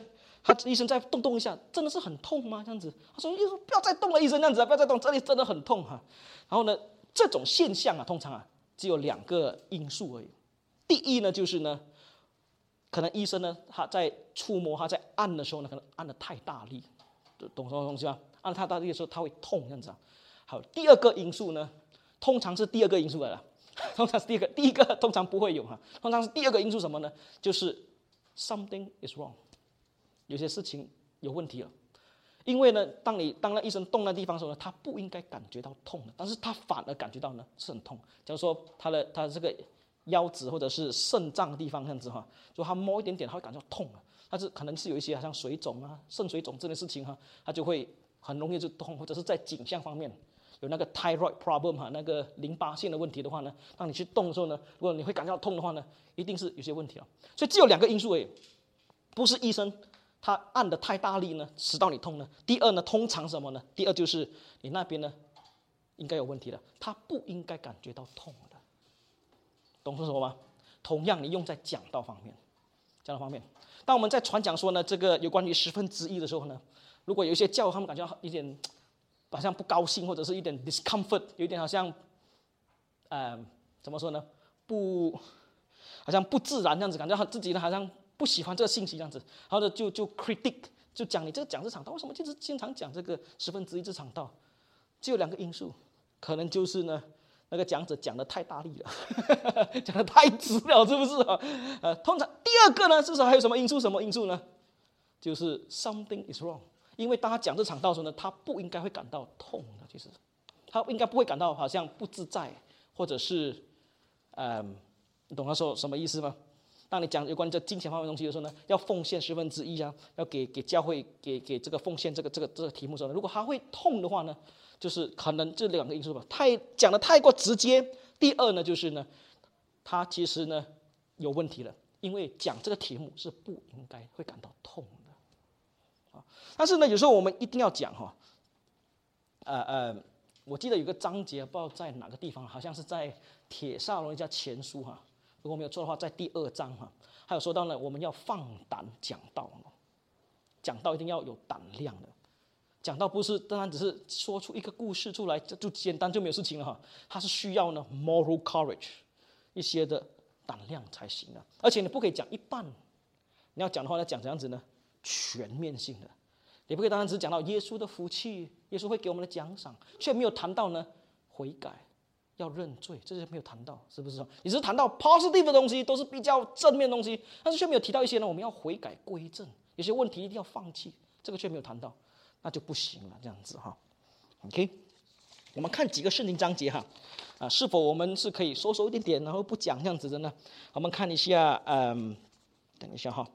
他医生再动动一下，真的是很痛吗？这样子，他说：“医生不要再动了，医生这样子啊，不要再动，这里真的很痛哈、啊。”然后呢，这种现象啊，通常啊只有两个因素而已。第一呢，就是呢，可能医生呢他在触摸、他在按的时候呢，可能按的太大力，懂什么东西吗？按太大力的时候，他会痛这样子啊。好，第二个因素呢，通常是第二个因素来了，通常是第一个，第一个通常不会有哈，通常是第二个因素什么呢？就是 something is wrong。有些事情有问题了，因为呢，当你当那医生动那地方的时候呢，他不应该感觉到痛的，但是他反而感觉到呢是很痛。假如说他的他这个腰子或者是肾脏的地方这样子哈，就他摸一点点，他会感觉到痛了。但是可能是有一些好像水肿啊、肾水肿这类事情哈，他就会很容易就痛，或者是在颈项方面有那个 thyroid problem 哈，那个淋巴腺的问题的话呢，当你去动的时候呢，如果你会感觉到痛的话呢，一定是有些问题了。所以只有两个因素而已，不是医生他按的太大力呢，使到你痛呢。第二呢，通常什么呢？第二就是你那边呢，应该有问题的，他不应该感觉到痛的，懂说什么吗？同样，你用在讲道方面，讲道方面，当我们在传讲说呢，这个有关于十分之一的时候呢，如果有一些教他们感觉有点好像不高兴，或者是一点 discomfort， 有一点好像，呃，怎么说呢？不，好像不自然这样子，感觉他自己呢好像不喜欢这个信息这样子，然后呢就就 critic， 就讲你这个讲这场道为什么就是经常讲这个十分之一这场道，只有两个因素，可能就是呢那个讲者讲的太大力了，讲的太直了，是不是啊？呃，通常第二个呢，至少还有什么因素？什么因素呢？就是 something is wrong。因为当他讲这场道的时候呢，他不应该会感到痛的，其实他应该不会感到好像不自在，或者是，呃，你懂他说什么意思吗？当你讲有关这金钱方面的东西的时候呢，要奉献十分之一啊，要给给教会给给这个奉献这个这个这个题目的时候呢，如果他会痛的话呢，就是可能这两个因素吧，太讲的太过直接。第二呢，就是呢，他其实呢有问题了，因为讲这个题目是不应该会感到痛的。但是呢，有时候我们一定要讲哈，呃呃，我记得有个章节，不知道在哪个地方，好像是在帖撒罗尼迦前书哈，如果没有错的话，在第二章哈，还有说到呢，我们要放胆讲道，讲道一定要有胆量的，讲道不是当然只是说出一个故事出来就就简单就没有事情了哈，它是需要呢 moral courage 一些的胆量才行的，而且你不可以讲一半，你要讲的话要讲怎样子呢？全面性的。你不可以单单只讲到耶稣的福气，耶稣会给我们的奖赏，却没有谈到呢悔改，要认罪，这些没有谈到，是不是？你只是谈到 positive 的东西，都是比较正面的东西，但是却没有提到一些呢，我们要悔改归正，有些问题一定要放弃，这个却没有谈到，那就不行了，这样子哈。OK， 我们看几个圣经章节哈，啊，是否我们是可以收收一点点，然后不讲这样子的呢？我们看一下，嗯，等一下哈。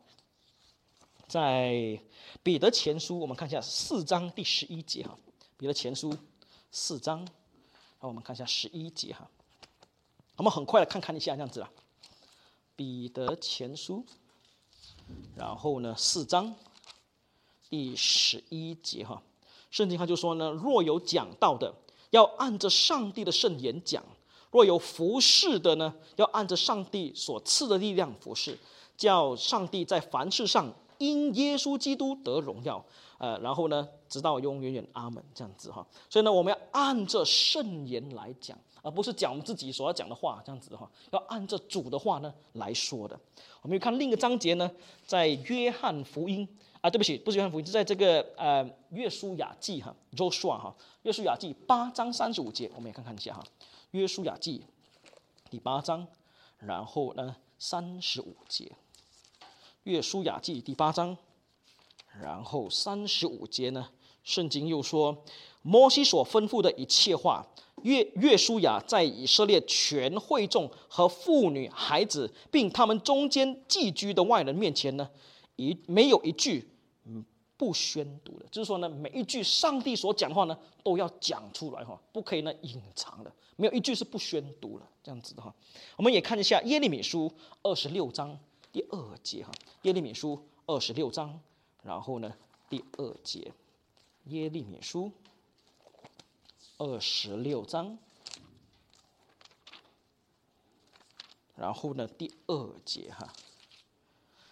在彼得前书，我们看一下四章第十一节哈。彼得前书四章，然后我们看一下十一节哈。我们很快的看看一下这样子啦。彼得前书，然后呢四章第十一节哈，圣经他就说呢，若有讲道的，要按着上帝的圣言讲；若有服侍的呢，要按着上帝所赐的力量服侍，叫上帝在凡事上因耶稣基督得荣耀，呃，然后呢，直到永永远远，阿门，这样子哈。所以呢，我们要按着圣言来讲，而不是讲我们自己所要讲的话，这样子哈，要按着主的话呢来说的。我们又看另一个章节呢，在约翰福音啊，对不起，不是约翰福音，是在这个呃约书亚记哈 ，Joshua 哈，约书亚记八章三十五节，我们也看看一下哈，约书亚记第八章，然后呢三十五节。约书亚记第八章，然后三十五节呢，圣经又说，摩西所吩咐的一切话，约约书亚在以色列全会众和妇女孩子，并他们中间寄居的外人面前呢，一没有一句不宣读的，就是说呢，每一句上帝所讲的话呢，都要讲出来哈，不可以呢隐藏的，没有一句是不宣读的，这样子的哈。我们也看一下耶利米书二十六章。第二节哈，耶利米书二十六章，然后呢，第二节，耶利米书二十六章，然后呢，第二节哈，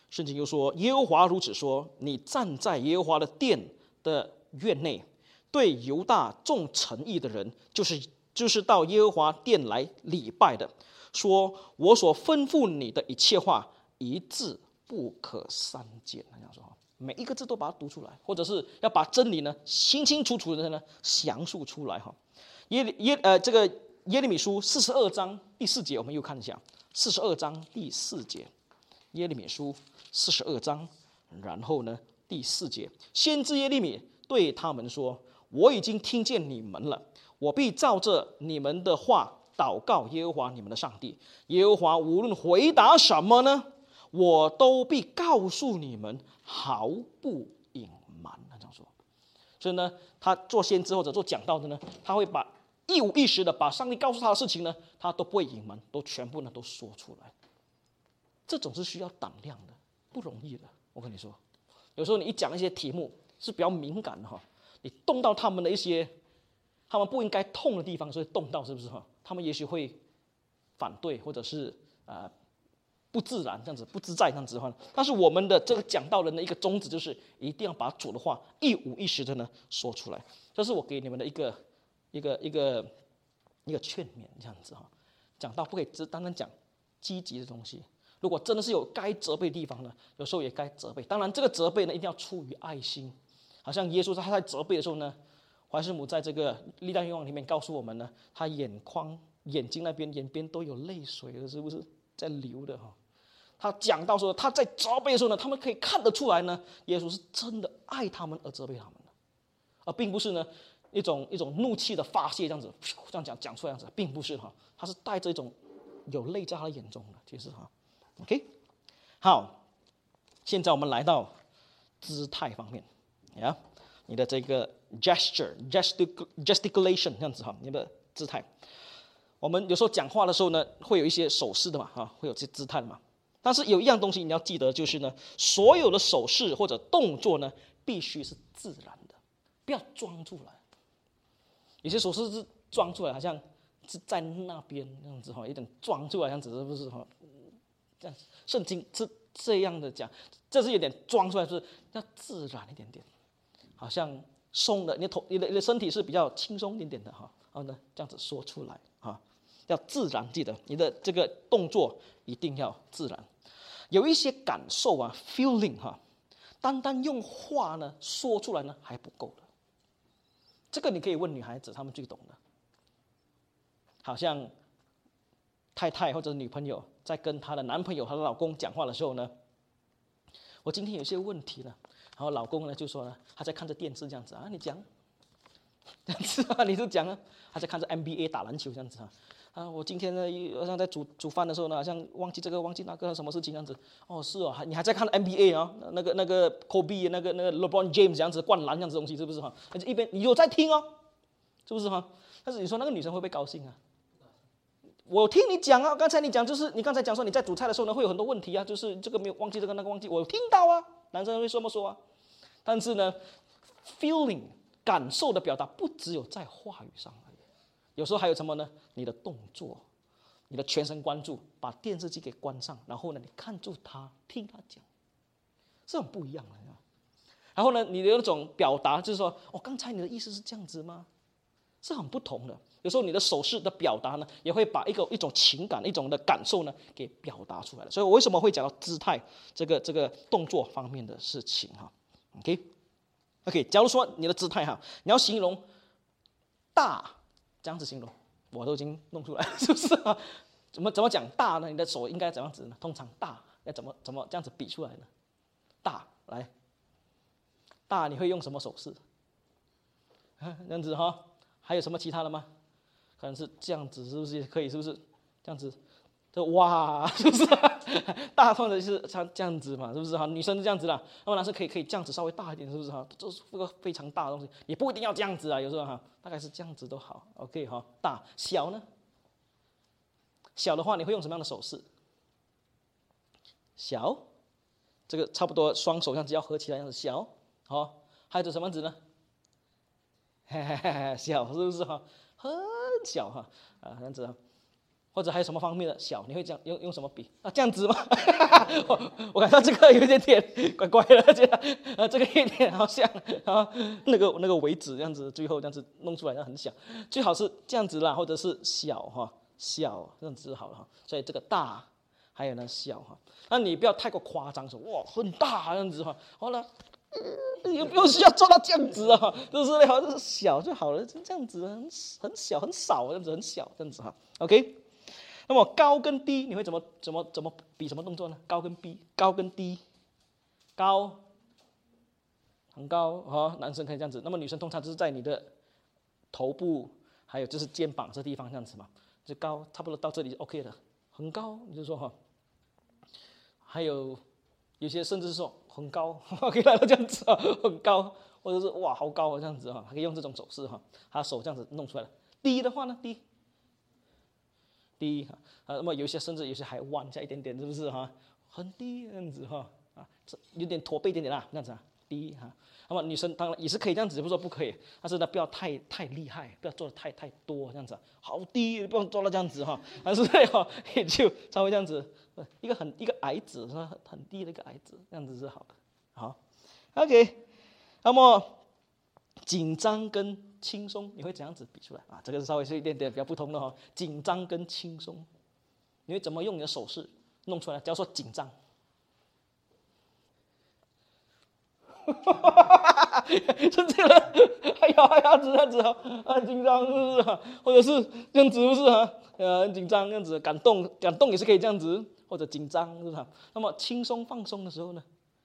圣经又说，耶和华如此说：你站在耶和华的殿的院内，对犹大众诚意的人，就是就是到耶和华殿来礼拜的，说我所吩咐你的一切话，一字不可删减。他讲说，每一个字都把它读出来，或者是要把真理呢清清楚楚的呢详述出来哈。耶耶呃这个耶利米书四十二章第四节，我们又看一下四十二章第四节，耶利米书四十二章，然后呢第四节，先知耶利米对他们说：我已经听见你们了，我必照着你们的话祷告耶和华你们的上帝。耶和华无论回答什么呢，我都必告诉你们，毫不隐瞒。他这样说。所以呢，他做先知或者做讲道的呢，他会把一五一十的把上帝告诉他的事情呢，他都不会隐瞒，都全部呢都说出来。这种是需要胆量的，不容易的。我跟你说，有时候你一讲一些题目是比较敏感的哈，你动到他们的一些他们不应该痛的地方，所以动到，是不是哈？他们也许会反对，或者是呃不自然这样子，不自在这样子的话。但是我们的这个讲道人的一个宗旨就是，一定要把主的话一五一十的呢说出来。这是我给你们的一个一个一个一个劝勉，这样子哈。讲道不可以只单单讲积极的东西。如果真的是有该责备的地方呢，有时候也该责备。当然，这个责备呢一定要出于爱心。好像耶稣他在责备的时候呢，怀师母在这个历代愿望里面告诉我们呢，他眼眶、眼睛那边、眼边都有泪水了，是不是在流的哈？他讲到说他在责备的时候呢，他们可以看得出来呢，耶稣是真的爱他们而责备他们的，而并不是呢一种一种怒气的发泄这样子，这样讲讲出来这样子，并不是哈，他是带着一种有泪在他的眼中的，其实哈。OK， 好，现在我们来到姿态方面，呀，你的这个 gesture、gesticulation 这样子哈，你的姿态。我们有时候讲话的时候呢，会有一些手势的嘛，哈，会有些姿态的嘛。但是有一样东西你要记得，就是呢，所有的手势或者动作呢，必须是自然的，不要装出来。有些手势是装出来，好像是在那边这样子哈，有点装出来这样子，是不是哈？这样，圣经是这样的讲，这是有点装出来，是要自然一点点，好像松的，你的头、你的你的身体是比较轻松一点点的哈，然后呢，这样子说出来哈，要自然，记得你的这个动作一定要自然，有一些感受啊 ，feeling 哈，单单用话呢说出来呢还不够的，这个你可以问女孩子，她们最懂的，好像太太或者女朋友在跟她的男朋友、她的老公讲话的时候呢，我今天有些问题呢，然后老公呢就说呢，他在看着电视这样子啊，你讲，这样子啊，你就讲啊，他在看着 N B A 打篮球这样子啊，啊，我今天呢好像在煮煮饭的时候呢，好像忘记这个忘记那个什么事情这样子，哦是哦，你还在看 N B A 啊，那个那个 Kobe 那个那个 LeBron James 这样子灌篮这样子东西是不是哈？而且一边你有在听哦，是不是哈？但是你说那个女生会不会高兴啊？我听你讲啊，刚才你讲就是你刚才讲说你在煮菜的时候呢会有很多问题啊，就是这个没有忘记这个那个忘记，我听到啊，男生会这么说啊。但是呢 ，feeling 感受的表达不只有在话语上而已，有时候还有什么呢？你的动作，你的全神贯注，把电视机给关上，然后呢，你看住他，听他讲，是很不一样的。然后呢，你的那种表达就是说，哦，刚才你的意思是这样子吗？是很不同的。有时候你的手势的表达呢，也会把一个一种情感、一种的感受呢，给表达出来了。所以我为什么会讲到姿态这个这个动作方面的事情哈 ？OK，OK，、okay? okay, 假如说你的姿态哈，你要形容大，这样子形容，我都已经弄出来了，是不是啊？怎么怎么讲大呢？你的手应该怎样子呢？通常大要怎么怎么这样子比出来呢？大来，大你会用什么手势？这样子哈，还有什么其他的吗？可能是这样子，是不是也可以？是不是这样子？这哇，是不是、啊？大通常是像这样子嘛，是不是哈？女生是这样子啦，那么男生可以可以这样子稍微大一点，是不是哈？这是一个非常大的东西，也不一定要这样子啊，有时候哈，大概是这样子都好。OK 哈，大小呢？小的话你会用什么样的手势？小，这个差不多双手这样子要合起来，这样子小，好、哦，还有什么样子呢？嘿嘿嘿，小是不是哈？很小哈，啊，这样子， 或者还有什么方面的小？你会这样用用什么比啊？这样子吗？我我感到这个有一点点怪怪的，这样呃，这个一点好像啊那个那个尾指这样子，最后这样子弄出来的很小，最好是这样子啦，或者是小哈小这样子好了哈。所以这个大还有呢小哈，那你不要太过夸张说哇很大这样子哈，好了。也不用需要做到这样子啊，就是好，就是小就好了，这样子很很小很少，这样子很小这样子哈。OK， 那么高跟低你会怎么怎么怎么比什么动作呢？高跟低，高跟低，高很高哈，男生可以这样子，那么女生通常就是在你的头部还有就是肩膀这地方这样子嘛，就高差不多到这里就 OK 了，很高你就说哈，还有有些甚至是说。很高，可以来到这样子啊，很高，或者是哇好高啊这样子哈，可以用这种手势哈，他手这样子弄出来了。低的话呢，低，低啊，那么有些甚至有些还弯下一点点，是不是哈？很低这样子哈，啊，有点驼背一点点啦，这样子啊，低哈。那么女生当然也是可以这样子，不是说不可以，但是呢不要太太厉害，不要做的太太多这样子，好低，不用做到这样子哈，但是哈也就稍微这样子。一个很一个矮子是吧？很低的一个矮子，这样子是好的。好 ，OK。那么紧张跟轻松，你会怎样子比出来啊？这个是稍微是一点点比较不同的哈。紧张跟轻松，你会怎么用你的手势弄出来？假如说紧张，是这样，哎呀哎呀，这样子啊，很紧张是不是？或者是这样子是不是啊？呃，很紧张这样子，感动感动也是可以这样子。或者紧张是不是？那么轻松放松的时候呢？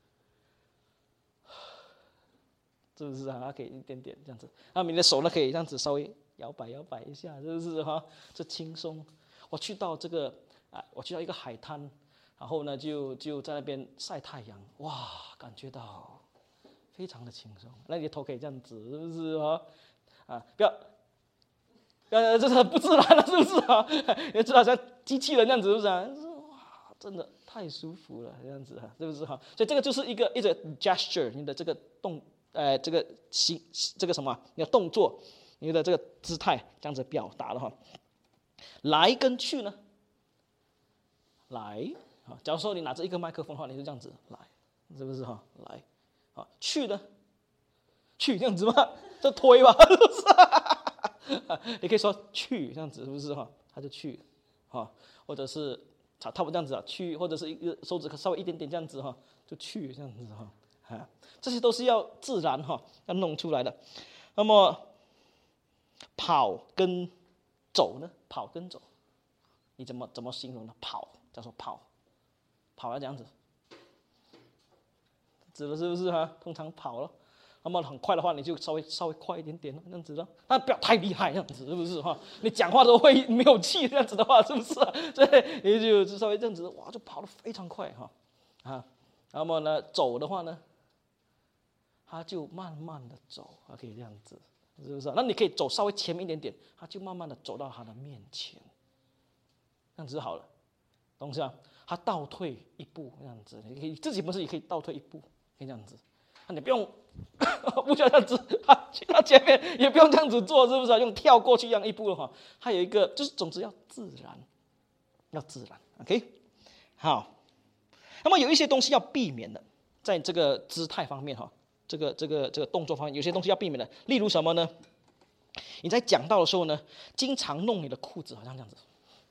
是不是啊？可以一点点这样子。那你的手呢，可以这样子稍微摇摆摇摆一下，是不是哈？这轻松。我去到这个啊，我去到一个海滩，然后呢，就就在那边晒太阳，哇，感觉到非常的轻松。那你的头可以这样子，是不是哈？啊，不要。呃，这是很不自然了，是不是啊？也就好像机器人这样子，是不是啊？真的太舒服了，这样子哈，是不是哈？所以这个就是一个一个 gesture， 你的这个动，呃，这个形，这个什么，你的动作，你的这个姿态，这样子表达的哈。来跟去呢？来，啊，假如说你拿着一个麦克风的话，你就这样子来，是不是哈？来，啊，去呢？去这样子吗？这推吧，是不是？你可以说去这样子，是不是哈？他就去，哈，或者是。差不多这样子啊，去或者是一个手指稍微一点点这样子哈，就去这样子哈，啊，这些都是要自然哈，要弄出来的。那么跑跟走呢？跑跟走，你怎么怎么形容呢？跑叫做跑，跑要这样子，指的是不是哈？通常跑了。那么很快的话，你就稍微稍微快一点点，这样子的，但不要太厉害，这样子是不是哈？你讲话都会没有气，这样子的话，是不是？对，你就就稍微这样子，哇，就跑得非常快哈，啊，那么呢，走的话呢，他就慢慢的走，可以这样子，是不是？那你可以走稍微前面一点点，他就慢慢的走到他的面前，这样子好了，懂不懂啊？他倒退一步，这样子，你可以自己不是也可以倒退一步，可以这样子。你不用，不需要这样子，去到前面也不用这样子做，是不是？用跳过去一样一步的话，还有一个就是，总之要自然，要自然 ，OK， 好。那么有一些东西要避免的，在这个姿态方面哈，这个这个这个动作方面，有些东西要避免的，例如什么呢？你在讲到的时候呢，经常弄你的裤子，好像这样子。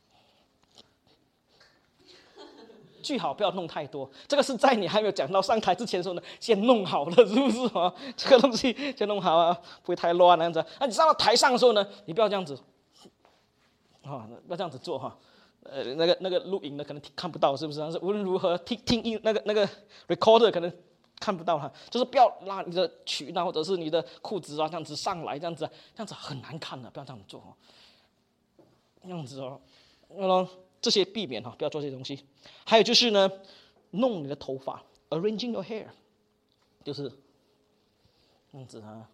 最好不要弄太多，这个是在你还没有讲到上台之前的时候呢，先弄好了，是不是啊？这个东西先弄好啊，不会太乱那样子。那你上到台上的时候呢，你不要这样子，啊，不要这样子做哈。呃，那个那个录影的可能看不到，是不是？但是无论如何听听音那个那个 recorder 可能看不到哈，就是不要拉你的裙啊，或者是你的裤子啊这样子上来，这样子这样子很难看的，不要这样做哦。这样子哦，那这些避免哈，不要做这些东西。还有就是呢，弄你的头发 ，arranging your hair， 就是这样子啊。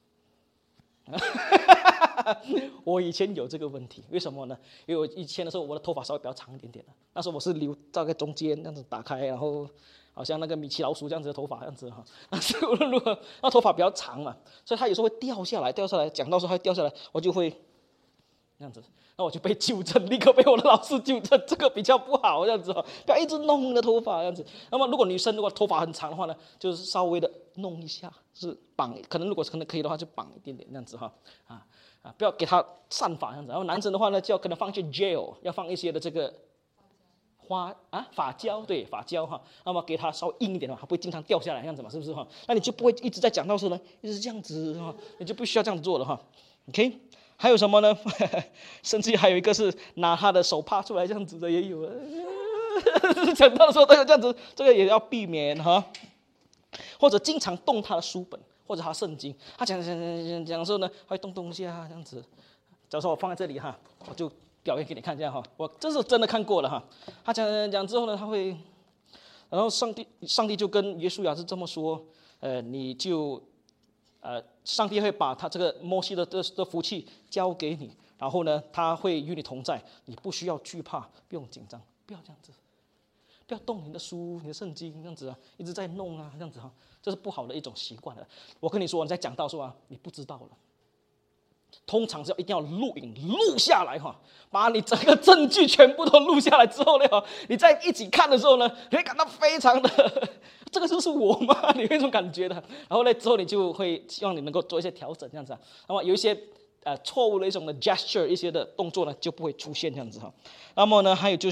我以前有这个问题，为什么呢？因为我以前的时候，我的头发稍微比较长一点点的，那时候我是留大概中间这样子打开，然后好像那个米奇老鼠这样子的头发这样子哈。但是无论如何，那头发比较长嘛，所以它有时候会掉下来，掉下来，讲到时候还掉下来，我就会这样子，那我就被纠正，立刻被我的老师纠正，这个比较不好，这样子哦，不要一直弄你的头发这样子。那么如果女生如果头发很长的话呢，就是稍微的弄一下，是绑，可能如果可能可以的话就绑一点点这样子哈，啊啊，不要给它散发这样子。然后男生的话呢，就要可能放一些 gel， 要放一些的这个花啊发胶，对发胶哈，那么给它稍微硬一点的话，它不会经常掉下来这样子嘛，是不是哈？那你就不会一直在讲到说呢，一直这样子哈，你就不需要这样子做了哈。OK， 还有什么呢？甚至还有一个是拿他的手帕出来这样子的也有，讲到的时候都有这样子，这个也要避免哈。或者经常动他的书本或者他圣经，他讲讲讲讲讲的时候呢，他会动动一下这样子。假如说我放在这里哈，我就表演给你看，这样哈，我这是真的看过了哈。他讲讲讲之后呢，他会，然后上帝上帝就跟约书亚是这么说，呃，你就。呃，上帝会把他这个摩西的的的福气交给你，然后呢，他会与你同在，你不需要惧怕，不用紧张，不要这样子，不要动你的书、你的圣经这样子啊，一直在弄啊，这样子哈，这是不好的一种习惯了。我跟你说，你在讲道说啊，你不知道了。通常是要一定要录影录下来哈，把你整个证据全部都录下来之后呢，你在一起看的时候呢，你会感到非常的，这个就是我吗？你会这种感觉的。然后呢，之后你就会希望你能够做一些调整，这样子啊。那么有一些呃错误的一种的 gesture， 一些的动作呢就不会出现这样子哈。那么呢，还有就是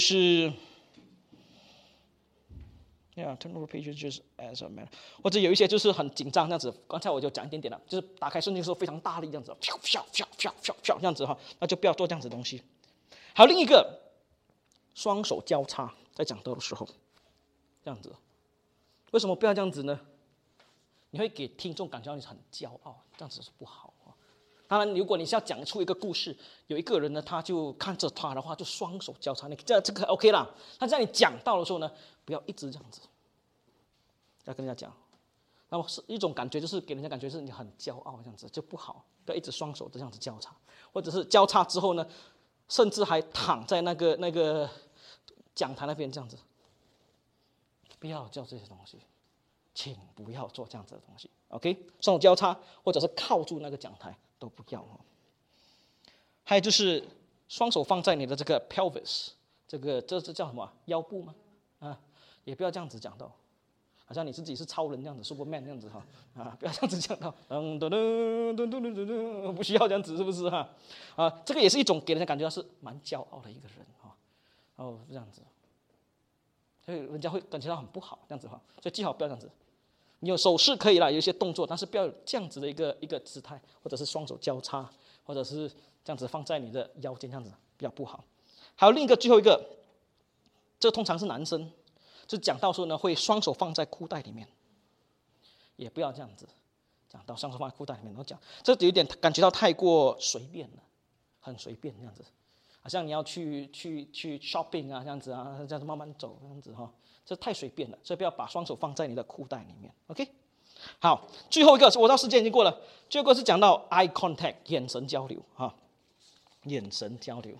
。Yeah, turn over pages just as a matter， 或者有一些就是很紧张这样子。刚才我就讲一点点了，就是打开圣经的时候非常大力这样子，飘飘飘飘飘飘这样子哈，那就不要做这样子的东西。还有另一个，双手交叉在讲道的时候，这样子，为什么不要这样子呢？你会给听众感觉到你很骄傲，这样子是不好。当然，如果你是要讲出一个故事，有一个人呢，他就看着他的话，就双手交叉，你这这个 OK 啦。但在你讲到的时候呢，不要一直这样子，要跟人家讲，那么是一种感觉，就是给人家感觉是你很骄傲这样子，就不好。不要一直双手这样子交叉，或者是交叉之后呢，甚至还躺在那个那个讲台那边这样子，不要叫这些东西，请不要做这样子的东西。OK， 双手交叉，或者是靠住那个讲台。都不要哦。还有就是双手放在你的这个 pelvis， 这个这是叫什么腰部吗？啊，也不要这样子讲到，好像你自己是超人这样子 ，Superman 这样子哈啊，不要这样子讲到，噔噔噔噔噔噔噔，不需要这样子，是不是哈？啊，这个也是一种给人家感觉到是蛮骄傲的一个人哈，哦这样子，所以人家会感觉到很不好这样子哈，所以最好不要这样子。你有手势可以啦，有一些动作，但是不要有这样子的一个一个姿态，或者是双手交叉，或者是这样子放在你的腰间，这样子比较不好。还有另一个，最后一个，这通常是男生，就讲到说呢，会双手放在裤袋里面，也不要这样子讲到双手放在裤袋里面，然后讲，这有点感觉到太过随便了，很随便这样子，好像你要去去去 shopping 啊这样子啊，这样子慢慢走这样子哈。这太随便了，所以不要把双手放在你的裤袋里面 ，OK？ 好，最后一个是我到时间已经过了，最后一个是讲到 eye contact 眼神交流哈，眼神交流，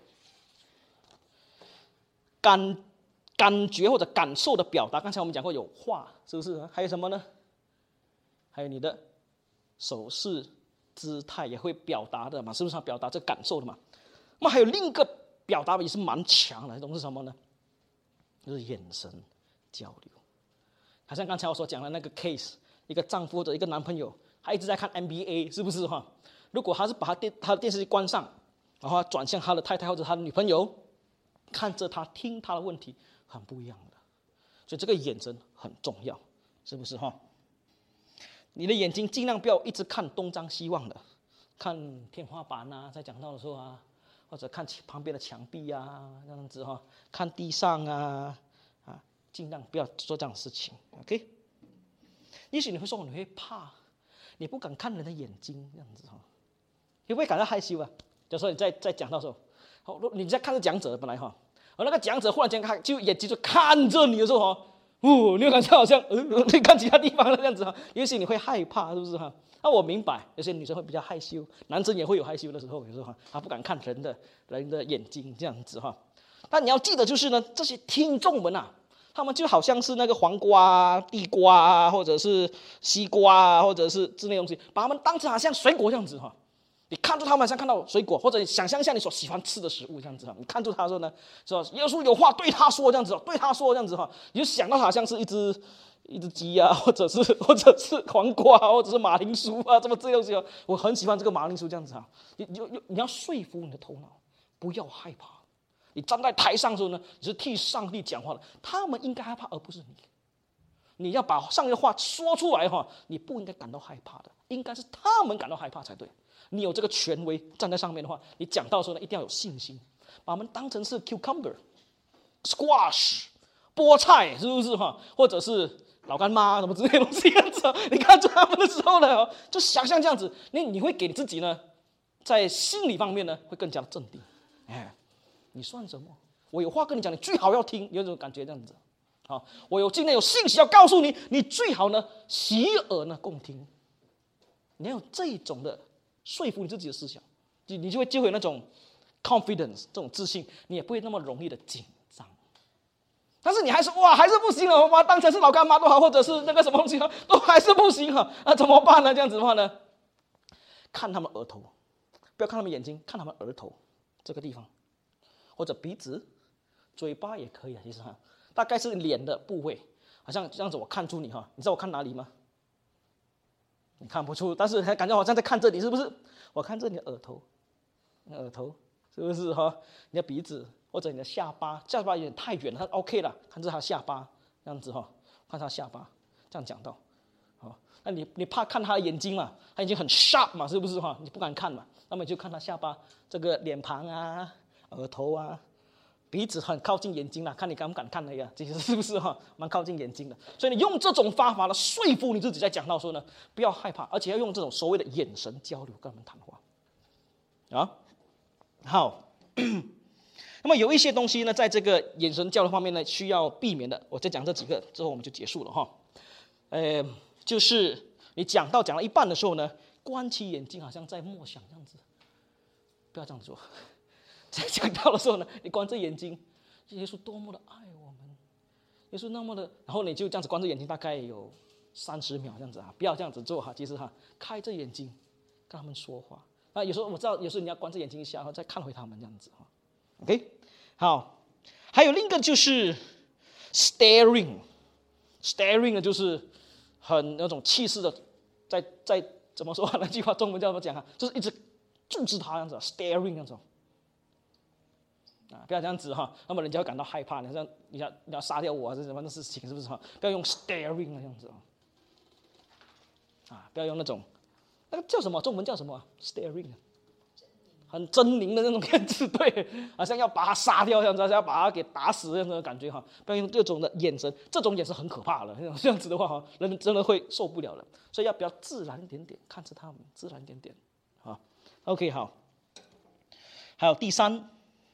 感感觉或者感受的表达，刚才我们讲过有话，是不是？还有什么呢？还有你的手势、姿态也会表达的嘛，是不是？它表达这感受的嘛。那么还有另一个表达也是蛮强的，这种是什么呢？就是眼神交流，好像刚才我所讲的那个 case， 一个丈夫或者一个男朋友，他一直在看 N B A， 是不是哈？如果他是把他电他的电视机关上，然后转向他的太太或者他的女朋友，看着他听他的问题，很不一样的。所以这个眼神很重要，是不是哈？你的眼睛尽量不要一直看东张西望的，看天花板啊，在讲到的时候啊。或者看旁边的墙壁啊，这样子哈，看地上啊，啊，尽量不要做这样的事情 ，OK？ 也许你会说你会怕，你不敢看人的眼睛这样子哈，你会不会感到害羞啊？假如说你在在讲到时候，好，你在看着讲者本来哈，而那个讲者忽然间看就眼睛就看着你的时候哈，哦，你会感觉好像呃你看其他地方了这样子哈，也许你会害怕，是不是哈？那我明白，有些女生会比较害羞，男生也会有害羞的时候，有时候哈，他不敢看人的人的眼睛这样子哈。但你要记得，就是呢，这些听众们啊，他们就好像是那个黄瓜啊、地瓜啊，或者是西瓜啊，或者是之类的东西，把他们当成好像水果这样子哈。你看住他们，像看到水果，或者你想象一下你所喜欢吃的食物这样子哈。你看住他的时候呢，说耶稣有话对他说这样子，对他说这样子哈，你就想到好像是一只一只鸡啊，或者是或者是黄瓜，或者是马铃薯啊，这么这东西啊，我很喜欢这个马铃薯这样子哈。你你你要说服你的头脑，不要害怕。你站在台上的时候呢，你是替上帝讲话的，他们应该害怕，而不是你。你要把上帝的话说出来哈，你不应该感到害怕的，应该是他们感到害怕才对。你有这个权威站在上面的话，你讲到的时候呢，一定要有信心，把他们当成是 cucumber、squash、菠菜，是不是哈？或者是老干妈什么之类的东西样子。你看着他们的时候呢，就想象这样子，你你会给你自己呢，在心理方面呢，会更加的镇定。哎，你算什么？我有话跟你讲，你最好要听，有这种感觉这样子。好，我有今天有信息要告诉你，你最好呢洗耳呢共听。你要有这种的说服你自己的思想，你你就会就会有那种 confidence 这种自信，你也不会那么容易的紧张。但是你还是哇还是不行了，我把它当成是老干妈都好，或者是那个什么东西都还是不行啊，那怎么办呢？这样子的话呢，看他们额头，不要看他们眼睛，看他们额头这个地方，或者鼻子、嘴巴也可以啊，其实哈。大概是脸的部位，好像这样子，我看出你哈，你知道我看哪里吗？你看不出，但是还感觉好像在看这里，是不是？我看这里的额头，额头是不是哈？你的鼻子或者你的下巴，下巴有点太远了，它 OK 了，看这他下巴这样子哈，看他下巴，这样讲到，好，那你你怕看他的眼睛嘛？他眼睛很 sharp 嘛，是不是哈？你不敢看嘛，那么你就看他下巴这个脸庞啊，额头啊。鼻子很靠近眼睛了，看你敢不敢看那个，其实是不是哈，蛮靠近眼睛的。所以你用这种方法来说服你自己，在讲到的时候呢，不要害怕，而且要用这种所谓的眼神交流跟他们谈话。啊，好。那么有一些东西呢，在这个眼神交流方面呢，需要避免的。我再讲这几个之后，我们就结束了哈。呃，就是你讲到讲到一半的时候呢，关起眼睛，好像在默想这样子，不要这样做。在讲到的时候呢，你关着眼睛，耶稣多么的爱我们，耶稣那么的，然后你就这样子关着眼睛，大概有三十秒这样子啊，不要这样子做哈，其实哈，开着眼睛跟他们说话。啊，有时候我知道，有时候你要关着眼睛一下，然后再看回他们这样子哈。OK， 好，还有另一个就是 staring，staring 呢就是很那种气势的，在在怎么说那句话中文叫怎么讲啊？就是一直注视他这样子 ，staring 那种。啊，不要这样子哈，那么人家会感到害怕。你像你要你要杀掉我啊，这什么的事情是不是哈？不要用 staring 那样子啊，不要用那种那个叫什么中文叫什么 staring， 很狰狞的那种样子，对，好像要把他杀掉这样子，要把他给打死这样的感觉哈。不要用这种的眼神，这种眼神很可怕的，这样子的话哈，人真的会受不了的。所以要比较自然一点点，看着他们自然一点点啊。OK， 好，还有第三。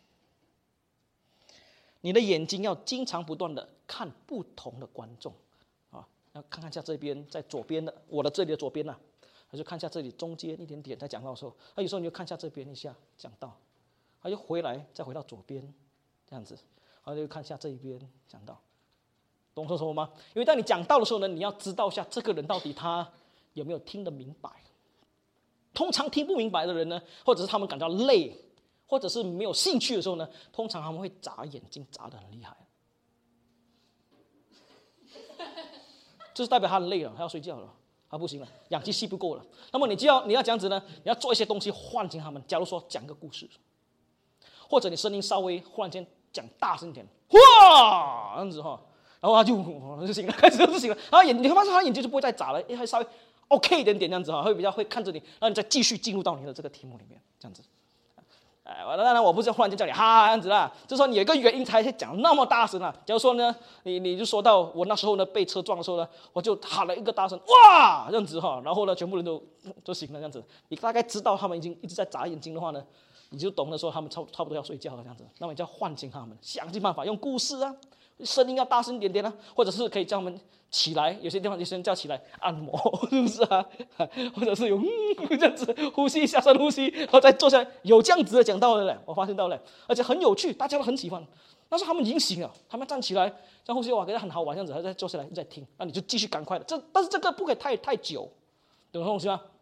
你的眼睛要经常不断的看不同的观众，啊，要看看一下这边，在左边的，我的这里的左边呢、啊，还是看一下这里中间一点点，在讲到的时候，那有时候你就看一下这边一下讲到，他就回来再回到左边，这样子，然后就看一下这一边讲到，懂我说什么吗？因为当你讲到的时候呢，你要知道一下这个人到底他有没有听得明白。通常听不明白的人呢，或者是他们感到累。或者是没有兴趣的时候呢，通常他们会眨眼睛，眨得很厉害，就是代表他很累了，他要睡觉了，他不行了，氧气吸不够了。那么你就要你要这样子呢，你要做一些东西唤醒他们。假如说讲个故事，或者你声音稍微忽然间讲大声一点，哇，这样子哈，然后他就就醒了，开始就醒了，然后眼你会发现他眼睛就不会再眨了，因为他稍微 OK 一点点这样子哈，会比较会看着你，然后你再继续进入到你的这个题目里面，这样子。哎，当然我不是忽然间叫你哈哈这样子啦，就是说你有一个原因才讲那么大声啊。假如说呢，你你就说到我那时候呢被车撞的时候呢，我就喊了一个大声哇这样子哈，然后呢全部人都都醒了这样子。你大概知道他们已经一直在眨眼睛的话呢，你就懂得说他们差差不多要睡觉了这样子。那么你就要唤醒他们，想尽办法用故事啊，声音要大声一点点啊，或者是可以叫他们起来，有些地方有些人叫起来按摩，是不是啊？或者是有、嗯、这样子呼吸一下，深呼吸，然后再坐下来，有这样子的讲到了嘞，我发现到了，而且很有趣，大家都很喜欢。但是他们已经醒了，他们站起来，这样呼吸哇，觉得很好玩，这样子，再坐下来再听，那你就继续赶快的。这但是这个不可以太太久，懂这东西吗？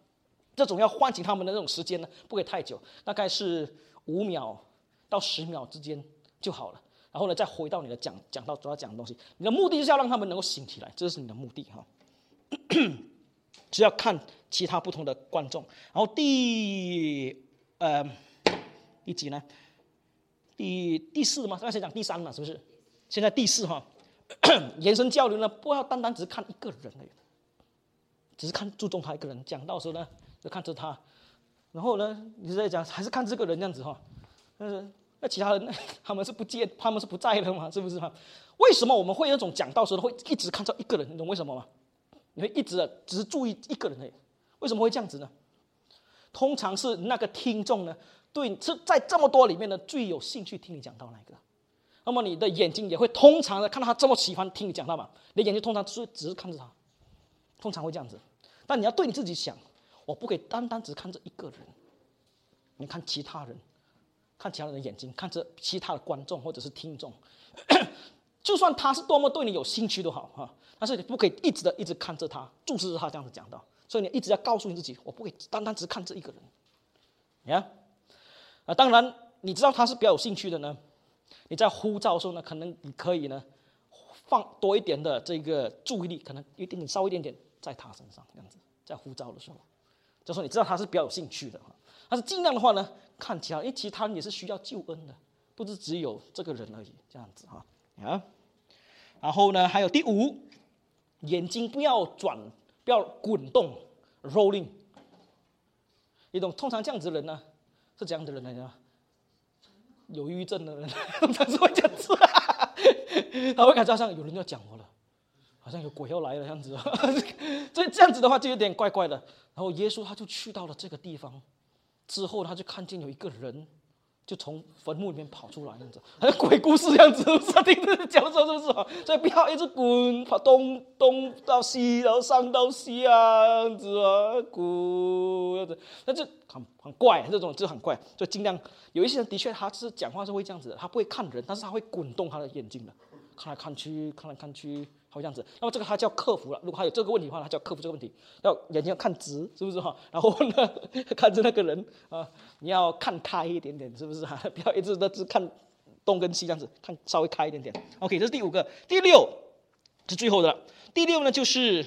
这种要唤醒他们的那种时间呢，不可以太久，大概是五秒到十秒之间就好了。然后呢，再回到你的讲讲到主要讲的东西。你的目的就是要让他们能够醒起来，这是你的目的哈。只要看其他不同的观众。然后第呃第几呢？第第四嘛，刚才讲第三嘛，是不是？现在第四哈，延伸交流呢，不要单单只是看一个人而已，只是看注重他一个人。讲到的时候呢，就看着他，然后呢，你在讲还是看这个人这样子哈，但是。那其他人他们是不见，他们是不在的嘛，是不是嘛？为什么我们会有那种讲道时候会一直看到一个人？你懂为什么吗？你会一直的只是注意一个人而已，为什么会这样子呢？通常是那个听众呢，对是在这么多里面呢最有兴趣听你讲道那个。那么你的眼睛也会通常的看到他这么喜欢听你讲道嘛，你的眼睛通常是只是看着他，通常会这样子。但你要对你自己想，我不可以单单只看这一个人，你看其他人。看其他人的眼睛，看着其他的观众或者是听众，就算他是多么对你有兴趣都好哈，但是你不可以一直的一直看着他，注视着他这样子讲到，所以你一直要告诉你自己，我不可以单单只看这一个人，呀，啊，当然你知道他是比较有兴趣的呢，你在呼召的时候呢，可能你可以呢放多一点的这个注意力，可能一点点稍微一点点在他身上，这样子在呼召的时候，就说你知道他是比较有兴趣的哈。但是尽量的话呢，看其他，因为其他人也是需要救恩的，不是只有这个人而已，这样子哈啊。然后呢，还有第五，眼睛不要转，不要滚动 ，rolling。一种通常这样子的人呢，是怎样的人来呢？有抑郁症的人，通常是会这样子，他会感觉好像有人要讲我了，好像有鬼要来了这样子，所以这样子的话就有点怪怪的。然后耶稣他就去到了这个地方。之后，他就看见有一个人，就从坟墓里面跑出来，这样子，好像鬼故事这样子，是吧？听着讲说，是不是？所以不要一直滚，跑东东到西，然后上到西啊，这样子啊，滚，这样子，那就很很怪，这种就很怪。所以尽量有一些人的确他是讲话是会这样子的，他不会看人，但是他会滚动他的眼睛的，看来看去，看来看去。他会这样子，那么这个他叫克服了。如果他有这个问题的话，他叫克服这个问题。要眼睛要看直，是不是哈？然后呢，看着那个人啊，你要看开一点点，是不是哈？不要一直都只看东跟西这样子，看稍微开一点点。OK， 这是第五个。第六是最后的了。第六呢，就是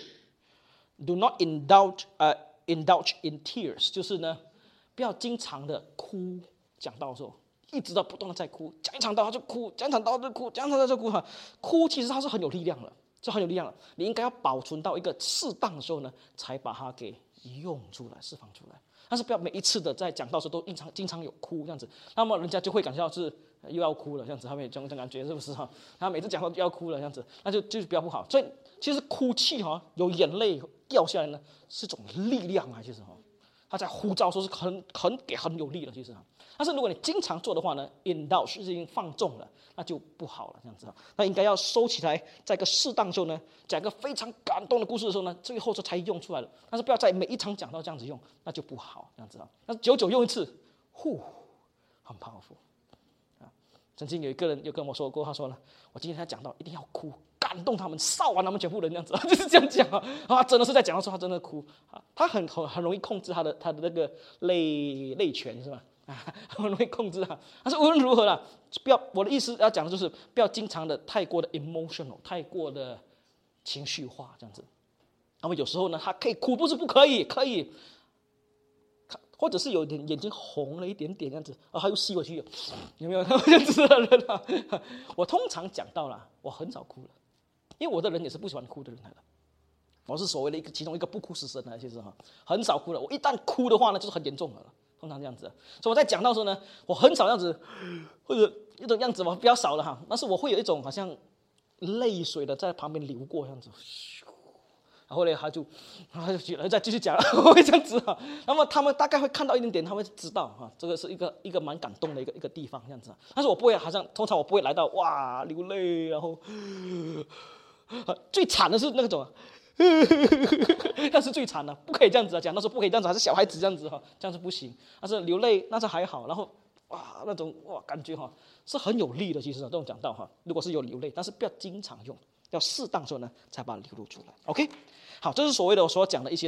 do not indulge 呃、uh, indulge in tears， 就是呢，不要经常的哭，讲道的时候。一直到不断的在哭，讲一场道他就哭，讲一场道就哭，讲一场道就哭哈。哭其实它是很有力量的，是很有力量的。你应该要保存到一个适当的时候呢，才把它给用出来、释放出来。但是不要每一次的在讲道的时候都经常经常有哭这样子，那么人家就会感觉到是又要哭了这样子，他们有这种感觉是不是哈？他每次讲到又要哭了这样子，那就就是比较不好。所以其实哭泣哈，有眼泪掉下来呢，是种力量啊，其实哈。他在呼召说是很很给很有力的，其实啊。但是如果你经常做的话呢，引导是已经放纵了，那就不好了，这样子啊。那应该要收起来，在一个适当的时候呢，讲一个非常感动的故事的时候呢，最后这才用出来了。但是不要在每一场讲到这样子用，那就不好，这样子啊。那久久用一次，呼，很 powerful 啊。曾经有一个人有跟我说过，他说呢，我今天他讲到一定要哭。感动他们，烧完他们全部人这样子，就是这样讲啊！啊，真的是在讲的时候，他真的哭啊！他很很很容易控制他的他的那个泪泪泉是吧？啊，很容易控制他。但是无论如何啦，不要我的意思要讲的就是不要经常的太过的 emotional， 太过的情绪化这样子。那么有时候呢，他可以哭，不是不可以，可以，或者是有点眼睛红了一点点这样子，啊，他又吸回去，有没有这样子的人啊？我通常讲到了，我很少哭了。因为我的人也是不喜欢哭的人来的，我是所谓的一个其中一个不哭死神来，其实哈很少哭的。我一旦哭的话呢，就是很严重的了，通常这样子。所以我在讲到的时候呢，我很少这样子，或者一种样子嘛比较少了哈。但是我会有一种好像泪水的在旁边流过这样子，然后呢他就他就起来再继续讲，我会这样子哈。那么他们大概会看到一点点，他们知道哈，这个是一个一个蛮感动的一个一个地方这样子。但是我不会好像通常我不会来到哇流泪，然后。最惨的是那种，那是最惨的，不可以这样子啊！讲到说不可以这样子，还是小孩子这样子哈，这样子不行。但是流泪那是还好，然后哇那种哇感觉哈是很有力的，其实这种讲到哈，如果是有流泪，但是不要经常用，要适当时候呢才把它流露出来。OK， 好，这是所谓的我所讲的一些的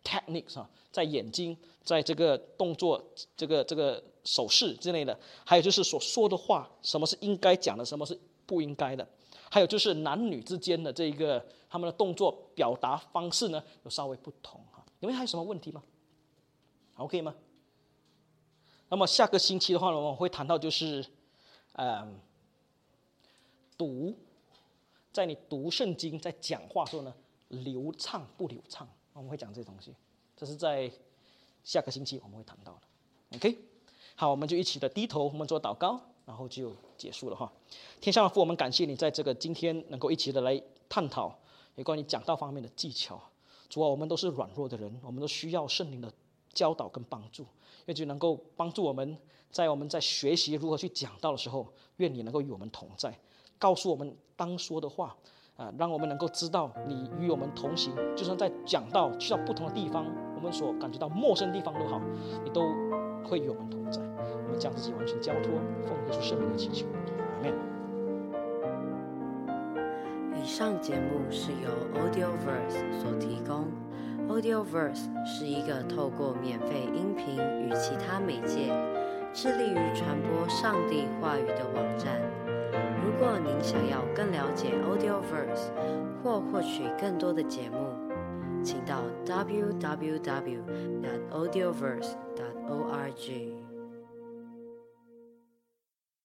techniques 啊，在眼睛，在这个动作、这个这个手势之类的，还有就是所说的话，什么是应该讲的，什么是不应该的，还有就是男女之间的这个他们的动作表达方式呢，有稍微不同哈。你们还有什么问题吗 ？OK 吗？那么下个星期的话呢，我们会谈到就是，嗯，读，在你读圣经、在讲话的时候呢，流畅不流畅？我们会讲这些东西，这是在下个星期我们会谈到的。OK， 好，我们就一起的低头，我们做祷告，然后就结束了哈。天上的父，我们感谢你在这个今天能够一起的来探讨有关于讲道方面的技巧。主啊，我们都是软弱的人，我们都需要圣灵的教导跟帮助，愿就能够帮助我们在我们在学习如何去讲道的时候，愿你能够与我们同在，告诉我们当说的话。啊，让我们能够知道你与我们同行，就算在讲道去到不同的地方，我们所感觉到陌生的地方都好，你都会与我们同在。我们将自己完全交托，奉耶稣圣名的祈求，阿们。 以上节目是由 Audioverse 所提供。Audioverse 是一个透过免费音频与其他媒介，致力于传播上帝话语的网站。如果您想要更了解 Audioverse 或获取更多的节目，请到 double-u double-u double-u 点 audioverse 点 org。